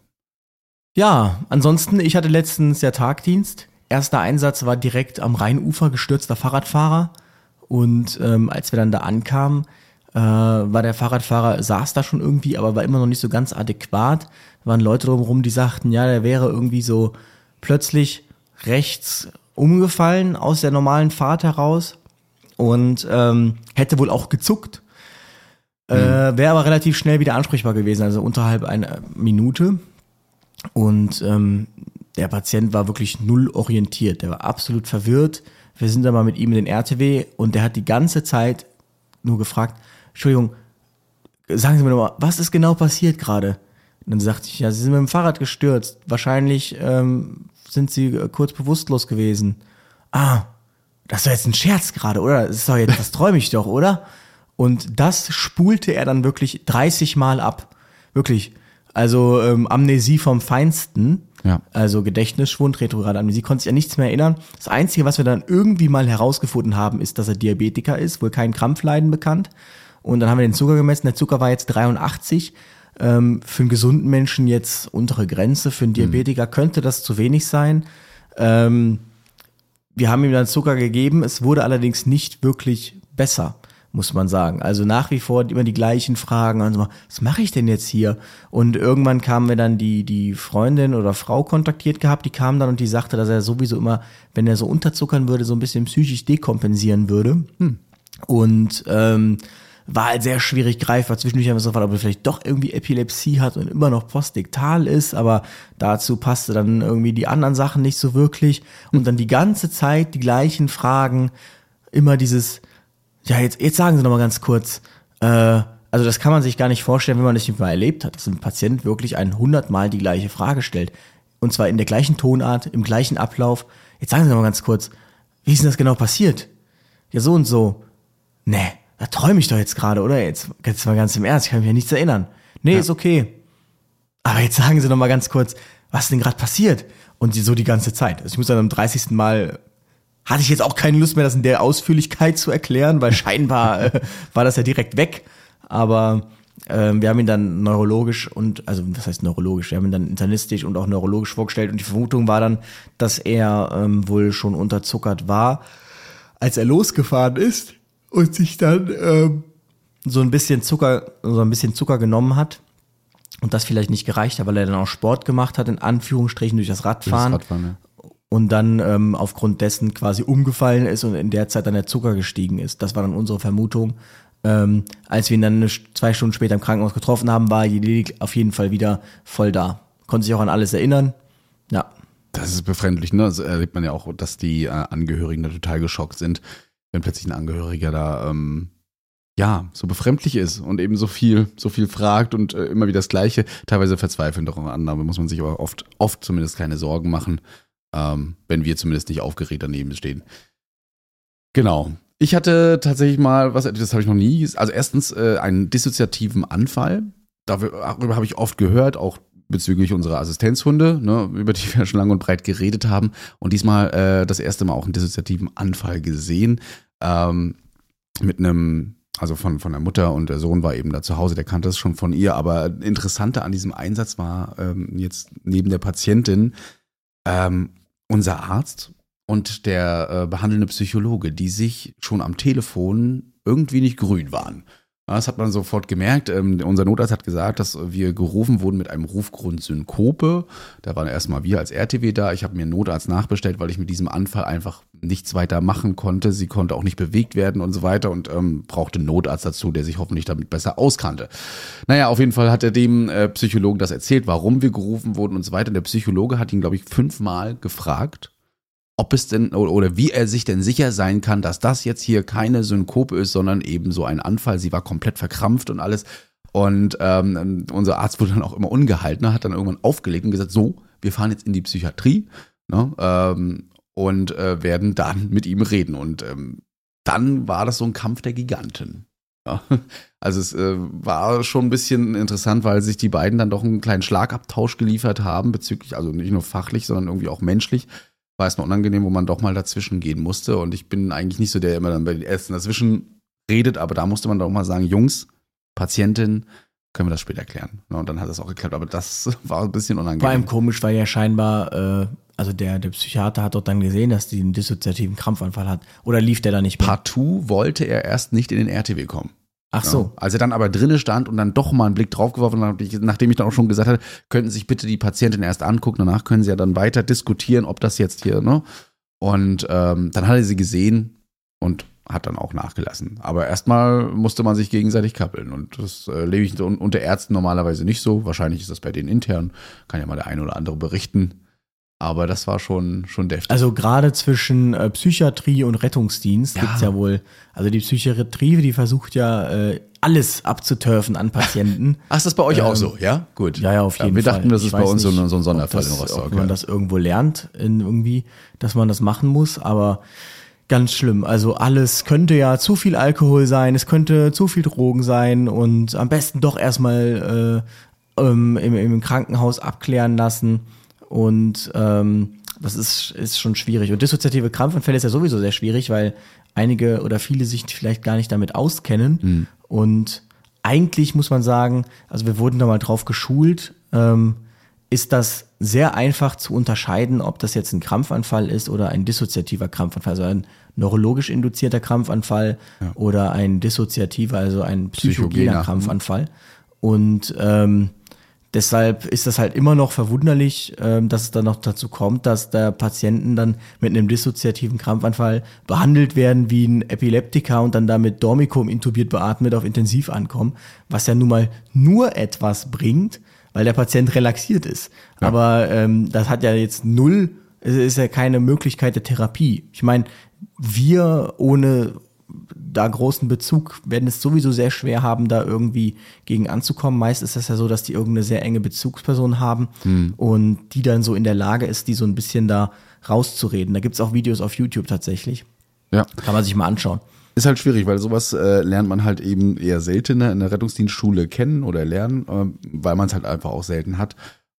Ja, ansonsten, ich hatte letztens ja Tagdienst. Erster Einsatz war direkt am Rheinufer, gestürzter Fahrradfahrer. Und ähm, als wir dann da ankamen, äh, war der Fahrradfahrer, saß da schon irgendwie, aber war immer noch nicht so ganz adäquat. Da waren Leute drumherum, die sagten, ja, der wäre irgendwie so plötzlich rechts umgefallen aus der normalen Fahrt heraus und ähm, hätte wohl auch gezuckt. Mhm. Äh, wäre aber relativ schnell wieder ansprechbar gewesen, also unterhalb einer Minute. Und ähm, der Patient war wirklich null orientiert, der war absolut verwirrt. Wir sind dann mal mit ihm in den R T W und der hat die ganze Zeit nur gefragt, Entschuldigung, sagen Sie mir nochmal, was ist genau passiert gerade? Und dann sagte ich, ja, Sie sind mit dem Fahrrad gestürzt, wahrscheinlich ähm, sind Sie äh, kurz bewusstlos gewesen. Ah, das war jetzt ein Scherz gerade, oder? Das ist doch jetzt, das träume ich doch, oder? Und das spulte er dann wirklich dreißig Mal ab. Wirklich. Also ähm, Amnesie vom Feinsten, ja. Also Gedächtnisschwund, retrograde Amnesie, konnte sich an nichts mehr erinnern. Das Einzige, was wir dann irgendwie mal herausgefunden haben, ist, dass er Diabetiker ist, wohl kein Krampfleiden bekannt. Und dann haben wir den Zucker gemessen, der Zucker war jetzt dreiundachtzig. Ähm, für einen gesunden Menschen jetzt untere Grenze, für einen Diabetiker mhm. könnte das zu wenig sein. Ähm, wir haben ihm dann Zucker gegeben, es wurde allerdings nicht wirklich besser, muss man sagen. Also nach wie vor immer die gleichen Fragen. Also, was mache ich denn jetzt hier? Und irgendwann kamen wir dann die die Freundin oder Frau kontaktiert gehabt, die kam dann und die sagte, dass er sowieso immer, wenn er so unterzuckern würde, so ein bisschen psychisch dekompensieren würde. Hm. Und ähm, war halt sehr schwierig greifbar. Zwischendurch haben wir so gefragt, ob er vielleicht doch irgendwie Epilepsie hat und immer noch postiktal ist, aber dazu passte dann irgendwie die anderen Sachen nicht so wirklich. Und dann die ganze Zeit die gleichen Fragen, immer dieses ja, jetzt, jetzt sagen Sie noch mal ganz kurz, äh, also das kann man sich gar nicht vorstellen, wenn man das nicht mal erlebt hat, dass ein Patient wirklich ein hundertmal die gleiche Frage stellt. Und zwar in der gleichen Tonart, im gleichen Ablauf. Jetzt sagen Sie noch mal ganz kurz, wie ist denn das genau passiert? Ja, so und so. Nee, da träume ich doch jetzt gerade, oder? Jetzt, jetzt mal ganz im Ernst, ich kann mich ja nichts erinnern. Nee, ja. Ist okay. Aber jetzt sagen Sie noch mal ganz kurz, was ist denn gerade passiert? Und so die ganze Zeit. Also ich muss dann am dreißigsten Mal hatte ich jetzt auch keine Lust mehr, das in der Ausführlichkeit zu erklären, weil scheinbar äh, war das ja direkt weg. Aber ähm, wir haben ihn dann neurologisch und, also was heißt neurologisch, wir haben ihn dann internistisch und auch neurologisch vorgestellt. Und die Vermutung war dann, dass er ähm, wohl schon unterzuckert war, als er losgefahren ist und sich dann ähm, so ein bisschen Zucker, so ein bisschen Zucker genommen hat. Und das vielleicht nicht gereicht hat, weil er dann auch Sport gemacht hat, in Anführungsstrichen durch das Radfahren. Das Radfahren, ja. Und dann ähm, aufgrund dessen quasi umgefallen ist und in der Zeit dann der Zucker gestiegen ist. Das war dann unsere Vermutung. Ähm, als wir ihn dann eine, zwei Stunden später im Krankenhaus getroffen haben, war Jelinek auf jeden Fall wieder voll da. Konnte sich auch an alles erinnern. Ja. Das ist befremdlich, ne? Das erlebt man ja auch, dass die äh, Angehörigen da total geschockt sind, wenn plötzlich ein Angehöriger da ähm, ja, so befremdlich ist und eben so viel, so viel fragt und äh, immer wieder das Gleiche, teilweise verzweifelnd auch an Annahme, muss man sich aber oft, oft zumindest keine Sorgen machen, ähm, wenn wir zumindest nicht aufgeregt daneben stehen. Genau. Ich hatte tatsächlich mal, was, das habe ich noch nie, also erstens äh, einen dissoziativen Anfall, darüber habe ich oft gehört, auch bezüglich unserer Assistenzhunde, ne, über die wir schon lang und breit geredet haben und diesmal äh, das erste Mal auch einen dissoziativen Anfall gesehen, ähm, mit einem Also von, von der Mutter, und der Sohn war eben da zu Hause, der kannte das schon von ihr. Aber interessanter an diesem Einsatz war ähm, jetzt neben der Patientin ähm, unser Arzt und der äh, behandelnde Psychologe, die sich schon am Telefon irgendwie nicht grün waren. Das hat man sofort gemerkt. Ähm, unser Notarzt hat gesagt, dass wir gerufen wurden mit einem Rufgrund Synkope. Da waren erstmal wir als R T W da. Ich habe mir einen Notarzt nachbestellt, weil ich mit diesem Anfall einfach nichts weiter machen konnte. Sie konnte auch nicht bewegt werden und so weiter und ähm, brauchte einen Notarzt dazu, der sich hoffentlich damit besser auskannte. Naja, auf jeden Fall hat er dem äh, Psychologen das erzählt, warum wir gerufen wurden und so weiter. Und der Psychologe hat ihn, glaube ich, fünfmal gefragt, ob es denn oder wie er sich denn sicher sein kann, dass das jetzt hier keine Synkope ist, sondern eben so ein Anfall. Sie war komplett verkrampft und alles. Und ähm, unser Arzt wurde dann auch immer ungehaltener, hat dann irgendwann aufgelegt und gesagt, so, wir fahren jetzt in die Psychiatrie, ne, ähm, und äh, werden dann mit ihm reden. Und ähm, dann war das so ein Kampf der Giganten. Ja. Also es äh, war schon ein bisschen interessant, weil sich die beiden dann doch einen kleinen Schlagabtausch geliefert haben, bezüglich, also nicht nur fachlich, sondern irgendwie auch menschlich. War es mal unangenehm, wo man doch mal dazwischen gehen musste. Und ich bin eigentlich nicht so der, der immer dann bei den Ärzten dazwischen redet, aber da musste man doch mal sagen, Jungs, Patientin, können wir das später klären. Und dann hat das auch geklappt, aber das war ein bisschen unangenehm. Vor allem komisch, weil ja scheinbar, äh, also der, der Psychiater hat doch dann gesehen, dass die einen dissoziativen Krampfanfall hat. Oder lief der da nicht mehr? Partout wollte er erst nicht in den R T W kommen. Ach so. Ja. Als er dann aber drinnen stand und dann doch mal einen Blick drauf geworfen hat, nachdem ich dann auch schon gesagt hatte, könnten Sie sich bitte die Patientin erst angucken, danach können Sie ja dann weiter diskutieren, ob das jetzt hier, ne? Und ähm, dann hat er sie gesehen und hat dann auch nachgelassen. Aber erstmal musste man sich gegenseitig kappeln und das äh, lebe ich unter Ärzten normalerweise nicht so. Wahrscheinlich ist das bei denen intern, kann ja mal der eine oder andere berichten. Aber das war schon, schon deftig. Also gerade zwischen äh, Psychiatrie und Rettungsdienst Ja. gibt's ja wohl, also die Psychiatrie, die versucht ja äh, alles abzuturfen an Patienten. Ach, ist das bei euch Ähm, auch so, ja? Gut. Ja, ja, auf jeden wir Fall. dachten, das Ich ist bei weiß uns so, nicht, ein- so ein Sonderfall ob das, in Rostock. Ob man ja. das irgendwo lernt, in irgendwie, dass man das machen muss, aber ganz schlimm. Also alles könnte ja zu viel Alkohol sein, es könnte zu viel Drogen sein und am besten doch erstmal äh, ähm, im, im Krankenhaus abklären lassen. Und ähm, das ist, ist schon schwierig. Und dissoziative Krampfanfälle ist ja sowieso sehr schwierig, weil einige oder viele sich vielleicht gar nicht damit auskennen. Mhm. Und eigentlich muss man sagen, also wir wurden da mal drauf geschult, ähm, ist das sehr einfach zu unterscheiden, ob das jetzt ein Krampfanfall ist oder ein dissoziativer Krampfanfall, also ein neurologisch induzierter Krampfanfall Ja. oder ein dissoziativer, also ein psychogener Psychogener. Krampfanfall. Und ähm, deshalb ist das halt immer noch verwunderlich, ähm, dass es dann noch dazu kommt, dass da Patienten dann mit einem dissoziativen Krampfanfall behandelt werden wie ein Epileptiker und dann da mit Dormicum intubiert beatmet auf Intensiv ankommen, was ja nun mal nur etwas bringt, weil der Patient relaxiert ist. Ja. Aber ähm, das hat ja jetzt null, es ist ja keine Möglichkeit der Therapie. Ich meine, wir ohne da großen Bezug werden es sowieso sehr schwer haben, da irgendwie gegen anzukommen. Meist ist das ja so, dass die irgendeine sehr enge Bezugsperson haben Hm. und die dann so in der Lage ist, die so ein bisschen da rauszureden. Da gibt's auch Videos auf YouTube tatsächlich. Ja. Kann man sich mal anschauen. Ist halt schwierig, weil sowas äh, lernt man halt eben eher seltener in der Rettungsdienstschule kennen oder lernen, äh, weil man es halt einfach auch selten hat.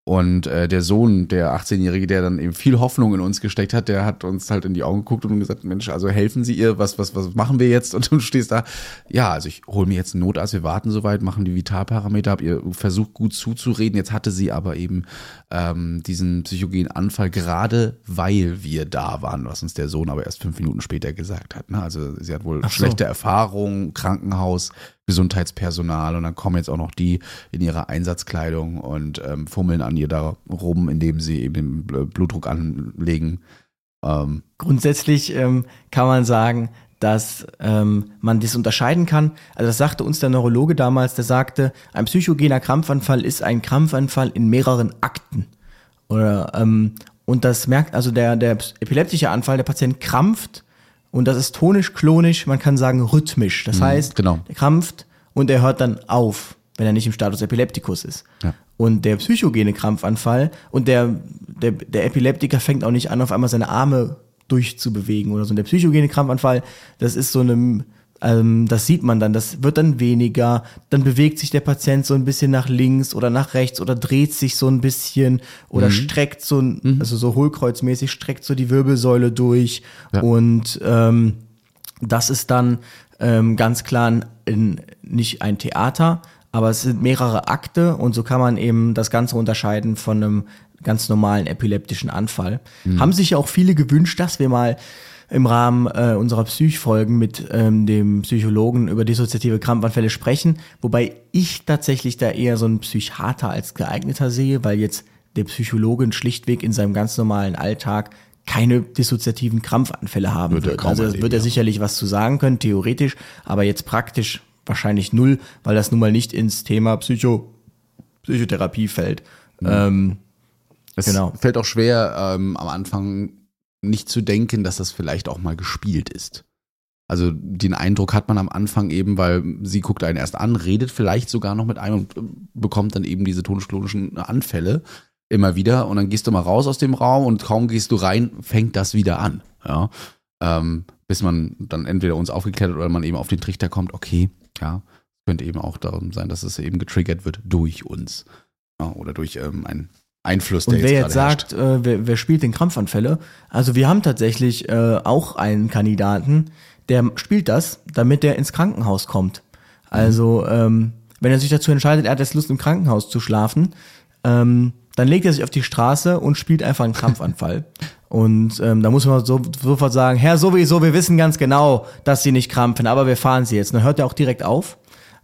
Und äh, der Sohn, der achtzehnjährige, der dann eben viel Hoffnung in uns gesteckt hat, der hat uns halt in die Augen geguckt und gesagt, Mensch, also helfen Sie ihr, was was was machen wir jetzt? Und du stehst da, ja, also ich hole mir jetzt einen Notarzt, wir warten soweit, machen die Vitalparameter, hab ihr versucht gut zuzureden, jetzt hatte sie aber eben ähm, diesen psychogenen Anfall, gerade weil wir da waren, was uns der Sohn aber erst fünf Minuten später gesagt hat. Ne? Also sie hat wohl Ach so. schlechte Erfahrungen, Krankenhaus, Gesundheitspersonal und dann kommen jetzt auch noch die in ihrer Einsatzkleidung und ähm, fummeln an ihr da rum, indem sie eben den Blutdruck anlegen. Ähm, Grundsätzlich ähm, kann man sagen, dass ähm, man das unterscheiden kann. Also das sagte uns der Neurologe damals, der sagte, ein psychogener Krampfanfall ist ein Krampfanfall in mehreren Akten. Oder ähm, und das merkt, also der, der epileptische Anfall, der Patient krampft und das ist tonisch-klonisch, man kann sagen rhythmisch. Das Mhm, heißt, genau. der krampft und er hört dann auf, wenn er nicht im Status Epilepticus ist. Ja. Und der psychogene Krampfanfall und der, der, der Epileptiker fängt auch nicht an, auf einmal seine Arme durchzubewegen oder so. Und der psychogene Krampfanfall, das ist so eine, ähm, das sieht man dann, das wird dann weniger, dann bewegt sich der Patient so ein bisschen nach links oder nach rechts oder dreht sich so ein bisschen oder Mhm. streckt so, ein, also so hohlkreuzmäßig, streckt so die Wirbelsäule durch Ja. und ähm, das ist dann ähm, ganz klar ein, nicht ein Theater, aber es sind mehrere Akte und so kann man eben das Ganze unterscheiden von einem ganz normalen epileptischen Anfall. Mhm. Haben sich ja auch viele gewünscht, dass wir mal im Rahmen äh, unserer Psych-Folgen mit ähm, dem Psychologen über dissoziative Krampfanfälle sprechen, wobei ich tatsächlich da eher so einen Psychiater als geeigneter sehe, weil jetzt der Psychologe schlichtweg in seinem ganz normalen Alltag keine dissoziativen Krampfanfälle haben Wird er wird. kaum Also erleben, wird er ja. sicherlich was zu sagen können, theoretisch, aber jetzt praktisch wahrscheinlich null, weil das nun mal nicht ins Thema Psycho Psychotherapie fällt. Mhm. Ähm, es genau. fällt auch schwer, ähm, am Anfang nicht zu denken, dass das vielleicht auch mal gespielt ist. Also den Eindruck hat man am Anfang eben, weil sie guckt einen erst an, redet vielleicht sogar noch mit einem und äh, bekommt dann eben diese tonisch-klonischen Anfälle immer wieder und dann gehst du mal raus aus dem Raum und kaum gehst du rein, fängt das wieder an. Ja, ähm, bis man dann entweder uns aufgeklärt hat oder man eben auf den Trichter kommt, okay, ja, könnte eben auch darum sein, dass es eben getriggert wird durch uns. Ja, oder durch ähm, einen Einfluss, der und wer jetzt jetzt gerade sagt, äh, wer, wer spielt den Krampfanfälle? Also wir haben tatsächlich äh, auch einen Kandidaten, der spielt das, damit er ins Krankenhaus kommt. Also ähm, wenn er sich dazu entscheidet, er hat jetzt Lust im Krankenhaus zu schlafen, ähm, dann legt er sich auf die Straße und spielt einfach einen Krampfanfall. Und ähm, da muss man so, sofort sagen, Herr, sowieso, wir wissen ganz genau, dass Sie nicht krampfen, aber wir fahren Sie jetzt. Und dann hört er auch direkt auf.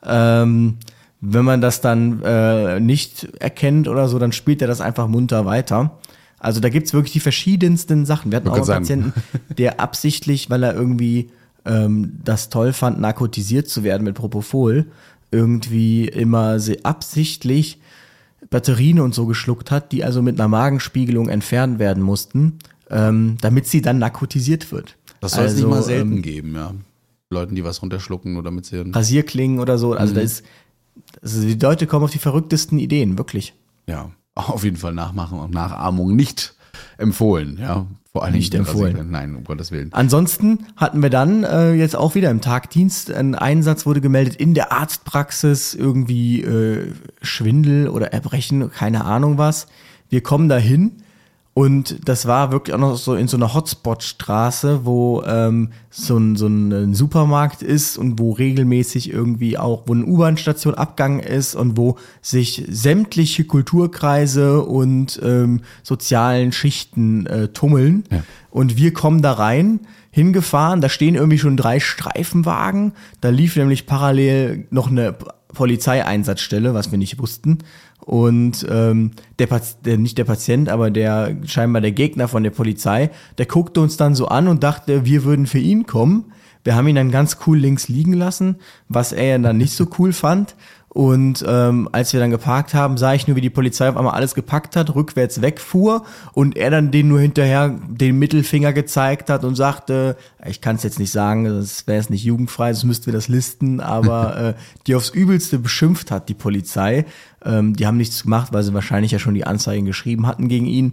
Ähm, wenn man das dann äh, nicht erkennt oder so, dann spielt er das einfach munter weiter. Also da gibt's wirklich die verschiedensten Sachen. Wir hatten auch einen sagen. Patienten, der absichtlich, weil er irgendwie ähm, das toll fand, narkotisiert zu werden mit Propofol, irgendwie immer sehr absichtlich Batterien und so geschluckt hat, die also mit einer Magenspiegelung entfernt werden mussten, ähm, damit sie dann narkotisiert wird. Das soll es also, nicht mal selten ähm, geben, ja. Leuten, die was runterschlucken, nur damit sie... Rasierklingen oder so. Also Mhm. da ist, also die Leute kommen auf die verrücktesten Ideen, wirklich. Ja, auf jeden Fall Nachmachen und Nachahmung nicht empfohlen, ja. Vor allem Nicht der empfohlen. Rasierklingen. Nein, um Gottes Willen. Ansonsten hatten wir dann äh, jetzt auch wieder im Tagdienst, ein Einsatz wurde gemeldet in der Arztpraxis, irgendwie äh, Schwindel oder Erbrechen, keine Ahnung was. Wir kommen da hin und das war wirklich auch noch so in so einer Hotspot-Straße, wo ähm, so, ein, so ein Supermarkt ist und wo regelmäßig irgendwie auch, wo eine U-Bahn-Station Abgang ist und wo sich sämtliche Kulturkreise und ähm, sozialen Schichten äh, tummeln. Ja. Und wir kommen da rein, hingefahren, da stehen irgendwie schon drei Streifenwagen, da lief nämlich parallel noch eine Polizeieinsatzstelle, was wir nicht wussten. Und ähm, der, Pat- der nicht der Patient, aber der scheinbar der Gegner von der Polizei, der guckte uns dann so an und dachte, wir würden für ihn kommen. Wir haben ihn dann ganz cool links liegen lassen, was er dann nicht so cool fand. Und ähm, als wir dann geparkt haben, sah ich nur, wie die Polizei auf einmal alles gepackt hat, rückwärts wegfuhr und er dann denen nur hinterher den Mittelfinger gezeigt hat und sagte, ich kann es jetzt nicht sagen, das wäre jetzt nicht jugendfrei, sonst müssten wir das listen, aber äh, die aufs Übelste beschimpft hat, die Polizei. Ähm, die haben nichts gemacht, weil sie wahrscheinlich ja schon die Anzeigen geschrieben hatten gegen ihn.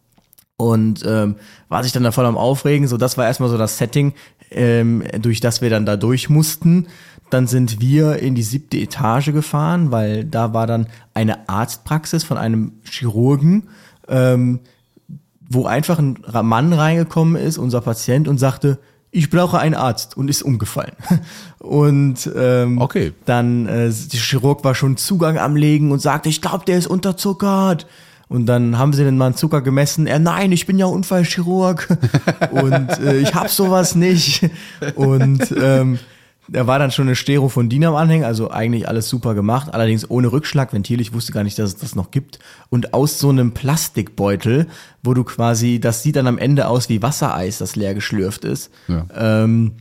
Und ähm, war sich dann da voll am Aufregen. So, das war erstmal so das Setting, ähm, durch das wir dann da durch mussten. Dann sind wir in die siebte Etage gefahren, weil da war dann eine Arztpraxis von einem Chirurgen, ähm, wo einfach ein Mann reingekommen ist, unser Patient, und sagte, ich brauche einen Arzt, und ist umgefallen. Und ähm, okay. dann, äh, der Chirurg war schon Zugang am Legen und sagte, ich glaube, der ist unterzuckert. Und dann haben sie den Mann Zucker gemessen. Er, nein, ich bin ja Unfallchirurg und äh, ich hab sowas nicht. Und ähm, da war dann schon eine Stero von D I N am Anhang, also eigentlich alles super gemacht, allerdings ohne Rückschlagventil. Ich wusste gar nicht, dass es das noch gibt. Und aus so einem Plastikbeutel, wo du quasi, das sieht dann am Ende aus wie Wassereis, das leer geschlürft ist. Ja. Ähm,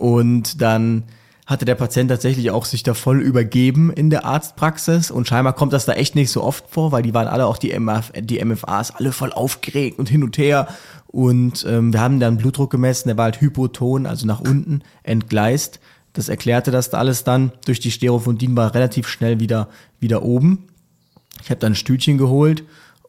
und dann hatte der Patient tatsächlich auch sich da voll übergeben in der Arztpraxis, und scheinbar kommt das da echt nicht so oft vor, weil die waren alle, auch die, M F, die M F As, alle voll aufgeregt und hin und her, und ähm, wir haben dann Blutdruck gemessen, der war halt hypoton, also nach unten, entgleist. Das erklärte das alles dann. Durch die Stero von D I N war relativ schnell wieder, wieder oben. Ich habe dann ein Stütchen geholt,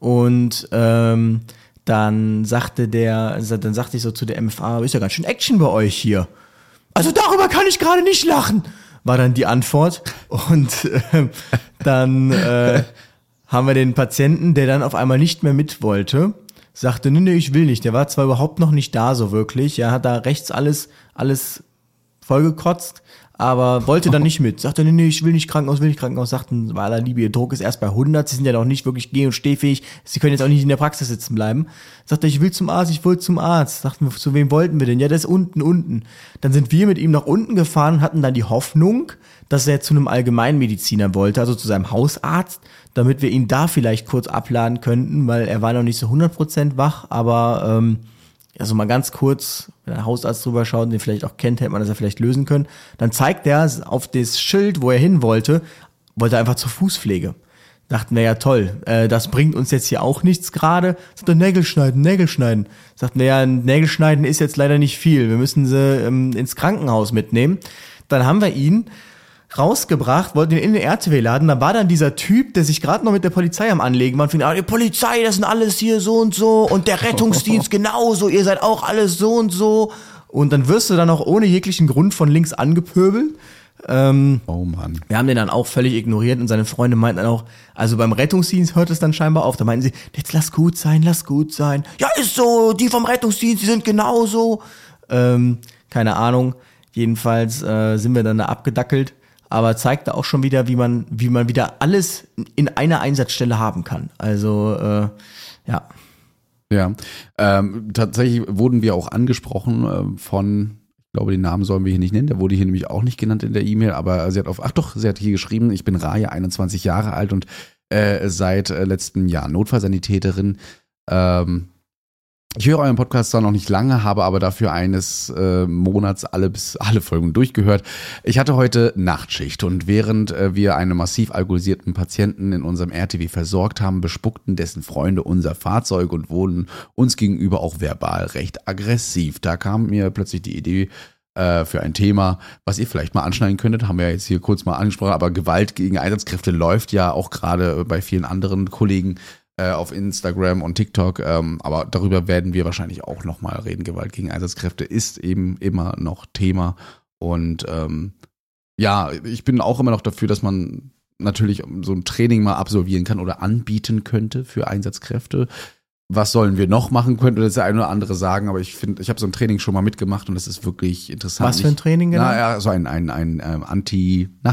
und ähm, dann sagte der, dann sagte ich so zu der M F A, ist ja ganz schön Action bei euch hier. Also darüber kann ich gerade nicht lachen, war dann die Antwort. Und äh, dann äh, haben wir den Patienten, der dann auf einmal nicht mehr mit wollte, sagte, nee, nee, ich will nicht. Der war zwar überhaupt noch nicht da so wirklich, er hat da rechts alles, alles vollgekotzt, aber wollte dann nicht mit. Sagte, nee, nee, ich will nicht Krankenhaus, will nicht Krankenhaus. Sagten, bei aller Liebe, ihr Druck ist erst bei hundert, Sie sind ja noch nicht wirklich geh- und stehfähig, Sie können jetzt auch nicht in der Praxis sitzen bleiben. Sagte, ich will zum Arzt, ich will zum Arzt. Sagten wir, zu wem wollten wir denn? Ja, der ist unten, unten. Dann sind wir mit ihm nach unten gefahren und hatten dann die Hoffnung, dass er zu einem Allgemeinmediziner wollte, also zu seinem Hausarzt, damit wir ihn da vielleicht kurz abladen könnten, weil er war noch nicht so hundert Prozent wach, aber ähm, also mal ganz kurz, wenn der Hausarzt drüber schaut und den vielleicht auch kennt, hätte man das ja vielleicht lösen können. Dann zeigt er auf das Schild, wo er hin wollte, wollte er einfach zur Fußpflege. Dachten wir, ja toll, äh, das bringt uns jetzt hier auch nichts gerade. Sagt er, Nägel schneiden, Nägel schneiden. Sagten wir, ja, Nägel schneiden ist jetzt leider nicht viel. Wir müssen sie ähm, ins Krankenhaus mitnehmen. Dann haben wir ihn rausgebracht, wollten ihn in den R T W laden, da war dann dieser Typ, der sich gerade noch mit der Polizei am Anlegen war, und fing an, die Polizei, das sind alles hier so und so, und der Rettungsdienst genauso, ihr seid auch alles so und so, und dann wirst du dann auch ohne jeglichen Grund von links angepöbelt. Ähm, oh Mann. Wir haben den dann auch völlig ignoriert, und seine Freunde meinten dann auch, also beim Rettungsdienst hört es dann scheinbar auf, da meinten sie, jetzt lass gut sein, lass gut sein, ja ist so, die vom Rettungsdienst, die sind genauso, ähm, keine Ahnung, jedenfalls äh, sind wir dann da abgedackelt. Aber zeigte auch schon wieder, wie man, wie man wieder alles in einer Einsatzstelle haben kann. Also, äh, ja. Ja, ähm, tatsächlich wurden wir auch angesprochen äh, von, ich glaube, den Namen sollen wir hier nicht nennen, der wurde hier nämlich auch nicht genannt in der E-Mail, aber sie hat auf, ach doch, sie hat hier geschrieben, ich bin Raja, einundzwanzig Jahre alt und äh, seit äh, letztem Jahr Notfallsanitäterin. Ähm, Ich höre euren Podcast zwar noch nicht lange, habe aber dafür eines äh, Monats alle bis alle Folgen durchgehört. Ich hatte heute Nachtschicht, und während äh, wir einen massiv alkoholisierten Patienten in unserem R T W versorgt haben, bespuckten dessen Freunde unser Fahrzeug und wurden uns gegenüber auch verbal recht aggressiv. Da kam mir plötzlich die Idee äh, für ein Thema, was ihr vielleicht mal anschneiden könntet, haben wir ja jetzt hier kurz mal angesprochen, aber Gewalt gegen Einsatzkräfte läuft ja auch gerade bei vielen anderen Kollegen auf Instagram und TikTok, ähm, aber darüber werden wir wahrscheinlich auch nochmal reden. Gewalt gegen Einsatzkräfte ist eben immer noch Thema, und ähm, ja, ich bin auch immer noch dafür, dass man natürlich so ein Training mal absolvieren kann oder anbieten könnte für Einsatzkräfte. Was sollen wir noch machen, könnte das eine oder andere sagen, aber ich finde, ich habe so ein Training schon mal mitgemacht, und das ist wirklich interessant. Was für ein Training genau? Na, ja, so ein, ein, ein, ein Anti, na,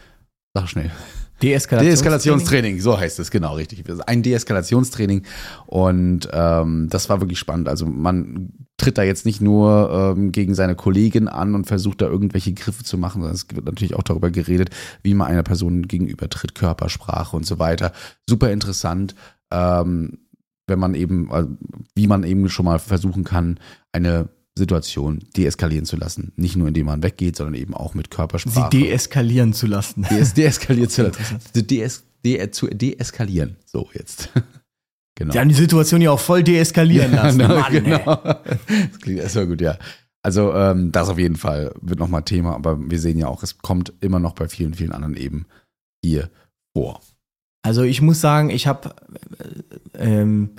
sag schnell. Deeskalationstraining. Deeskalationstraining, so heißt es, genau, richtig. Ein Deeskalationstraining, und ähm, das war wirklich spannend. Also man tritt da jetzt nicht nur ähm, gegen seine Kollegin an und versucht da irgendwelche Griffe zu machen, sondern es wird natürlich auch darüber geredet, wie man einer Person gegenüber tritt, Körpersprache und so weiter. Super interessant, ähm, wenn man eben, wie man eben schon mal versuchen kann, eine Situation deeskalieren zu lassen. Nicht nur, indem man weggeht, sondern eben auch mit Körpersprache. Sie deeskalieren zu lassen. Dees- deeskalieren zu lassen. Dees- de- zu deeskalieren. So, jetzt. Genau. Sie haben die Situation ja auch voll deeskalieren lassen. Ja, Mann, genau. Das klingt erstmal gut, ja. Also, ähm, das auf jeden Fall wird nochmal Thema, aber wir sehen ja auch, es kommt immer noch bei vielen, vielen anderen eben hier vor. Also ich muss sagen, ich habe ähm,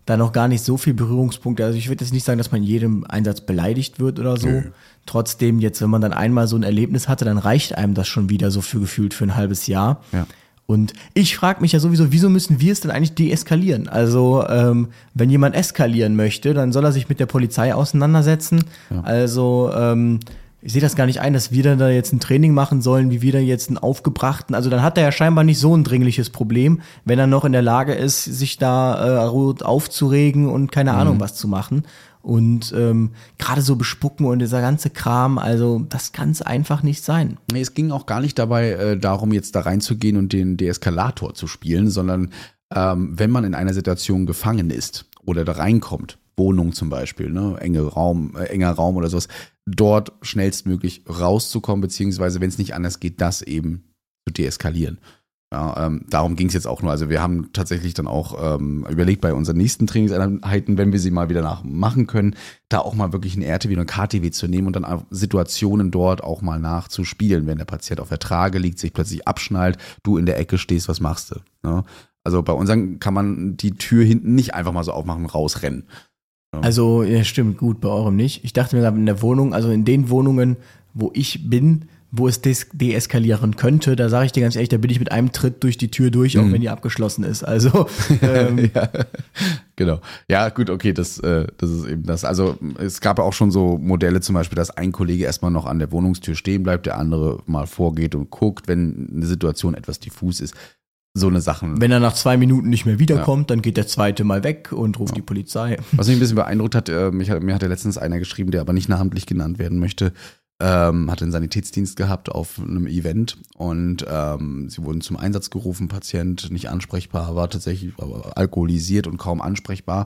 da noch gar nicht so viel Berührungspunkte. Also ich würde jetzt nicht sagen, dass man in jedem Einsatz beleidigt wird oder so. Nö. Trotzdem jetzt, wenn man dann einmal so ein Erlebnis hatte, dann reicht einem das schon wieder so für gefühlt für ein halbes Jahr. Ja. Und ich frage mich ja sowieso, wieso müssen wir es denn eigentlich deeskalieren? Also ähm, wenn jemand eskalieren möchte, dann soll er sich mit der Polizei auseinandersetzen. Ja. Also ähm, ich sehe das gar nicht ein, dass wir dann da jetzt ein Training machen sollen, wie wir da jetzt einen aufgebrachten, also dann hat er ja scheinbar nicht so ein dringliches Problem, wenn er noch in der Lage ist, sich da äh, aufzuregen und keine Ahnung Mhm. was zu machen. Und ähm, gerade so bespucken und dieser ganze Kram, also das kann es einfach nicht sein. Nee, es ging auch gar nicht dabei äh, darum, jetzt da reinzugehen und den Deeskalator zu spielen, sondern ähm, wenn man in einer Situation gefangen ist oder da reinkommt, Wohnung zum Beispiel, ne, enge Raum, äh, enger Raum oder sowas, dort schnellstmöglich rauszukommen, beziehungsweise wenn es nicht anders geht, das eben zu deeskalieren. Ja, ähm, darum ging es jetzt auch nur. Also wir haben tatsächlich dann auch ähm, überlegt bei unseren nächsten Trainingseinheiten, wenn wir sie mal wieder nachmachen können, da auch mal wirklich ein R T W oder ein K T W zu nehmen und dann auch Situationen dort auch mal nachzuspielen, wenn der Patient auf der Trage liegt, sich plötzlich abschnallt, du in der Ecke stehst, was machst du? Ne? Also bei unseren kann man die Tür hinten nicht einfach mal so aufmachen und rausrennen. Ja. Also, ja, stimmt, gut, bei eurem nicht. Ich dachte mir gerade in der Wohnung, also in den Wohnungen, wo ich bin, wo es des- deeskalieren könnte, da sage ich dir ganz ehrlich, da bin ich mit einem Tritt durch die Tür durch, auch Mhm. wenn die abgeschlossen ist. Also, ähm, Ja, genau. Ja, gut, okay, das, äh, das ist eben das. Also es gab ja auch schon so Modelle zum Beispiel, dass ein Kollege erstmal noch an der Wohnungstür stehen bleibt, der andere mal vorgeht und guckt, wenn eine Situation etwas diffus ist. So eine Sachen. wenn er nach zwei Minuten nicht mehr wiederkommt, dann geht der zweite mal weg und ruft die Polizei. Was mich ein bisschen beeindruckt hat, äh, mich hat, mir hat ja letztens einer geschrieben, der aber nicht namentlich genannt werden möchte, ähm, hatte einen Sanitätsdienst gehabt auf einem Event und ähm, sie wurden zum Einsatz gerufen, Patient nicht ansprechbar, war tatsächlich alkoholisiert und kaum ansprechbar.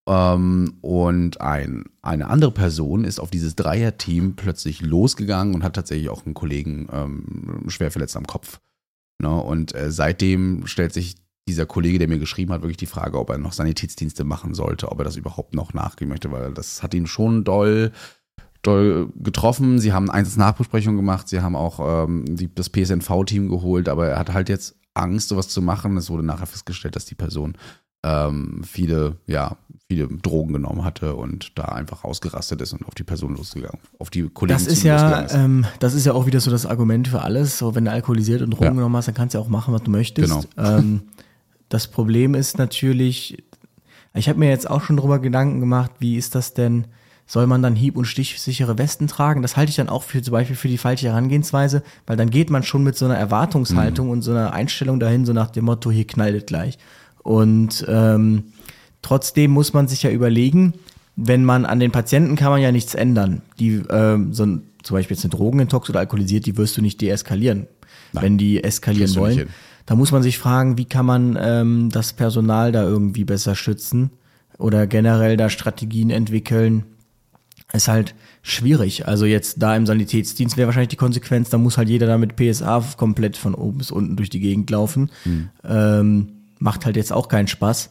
Ähm, und ein, eine andere Person ist auf dieses Dreierteam plötzlich losgegangen und hat tatsächlich auch einen Kollegen ähm, schwer verletzt am Kopf. Ne? Und äh, seitdem stellt sich dieser Kollege, der mir geschrieben hat, wirklich die Frage, ob er noch Sanitätsdienste machen sollte, ob er das überhaupt noch nachgehen möchte, weil das hat ihn schon doll, doll getroffen. Sie haben eine Nachbesprechung gemacht, sie haben auch ähm, die, das P S N V-Team geholt, aber er hat halt jetzt Angst, sowas zu machen. Es wurde nachher festgestellt, dass die Person ähm, viele, ja, viele Drogen genommen hatte und da einfach ausgerastet ist und auf die Person losgegangen, auf die Kollegen Das ist losgegangen ja, ist. ähm, das ist ja auch wieder so das Argument für alles. So, wenn du alkoholisiert und Drogen Ja. genommen hast, dann kannst du ja auch machen, was du möchtest. Genau. Ähm, das Problem ist natürlich, ich habe mir jetzt auch schon drüber Gedanken gemacht, wie ist das denn, soll man dann hieb- und stichsichere Westen tragen? Das halte ich dann auch für zum Beispiel für die falsche Herangehensweise, weil dann geht man schon mit so einer Erwartungshaltung Mhm. und so einer Einstellung dahin, so nach dem Motto, hier knallt es gleich. Und ähm, trotzdem muss man sich ja überlegen, wenn man an den Patienten kann man ja nichts ändern. Die, ähm, so ein, zum Beispiel jetzt eine Drogenintox oder alkoholisiert, die wirst du nicht deeskalieren, Nein, wenn die eskalieren kriegst du nicht wollen. hin. Da muss man sich fragen, wie kann man ähm, das Personal da irgendwie besser schützen oder generell da Strategien entwickeln. Ist halt schwierig. Also jetzt da im Sanitätsdienst wäre wahrscheinlich die Konsequenz, da muss halt jeder da mit P S A komplett von oben bis unten durch die Gegend laufen. Hm. Ähm, macht halt jetzt auch keinen Spaß.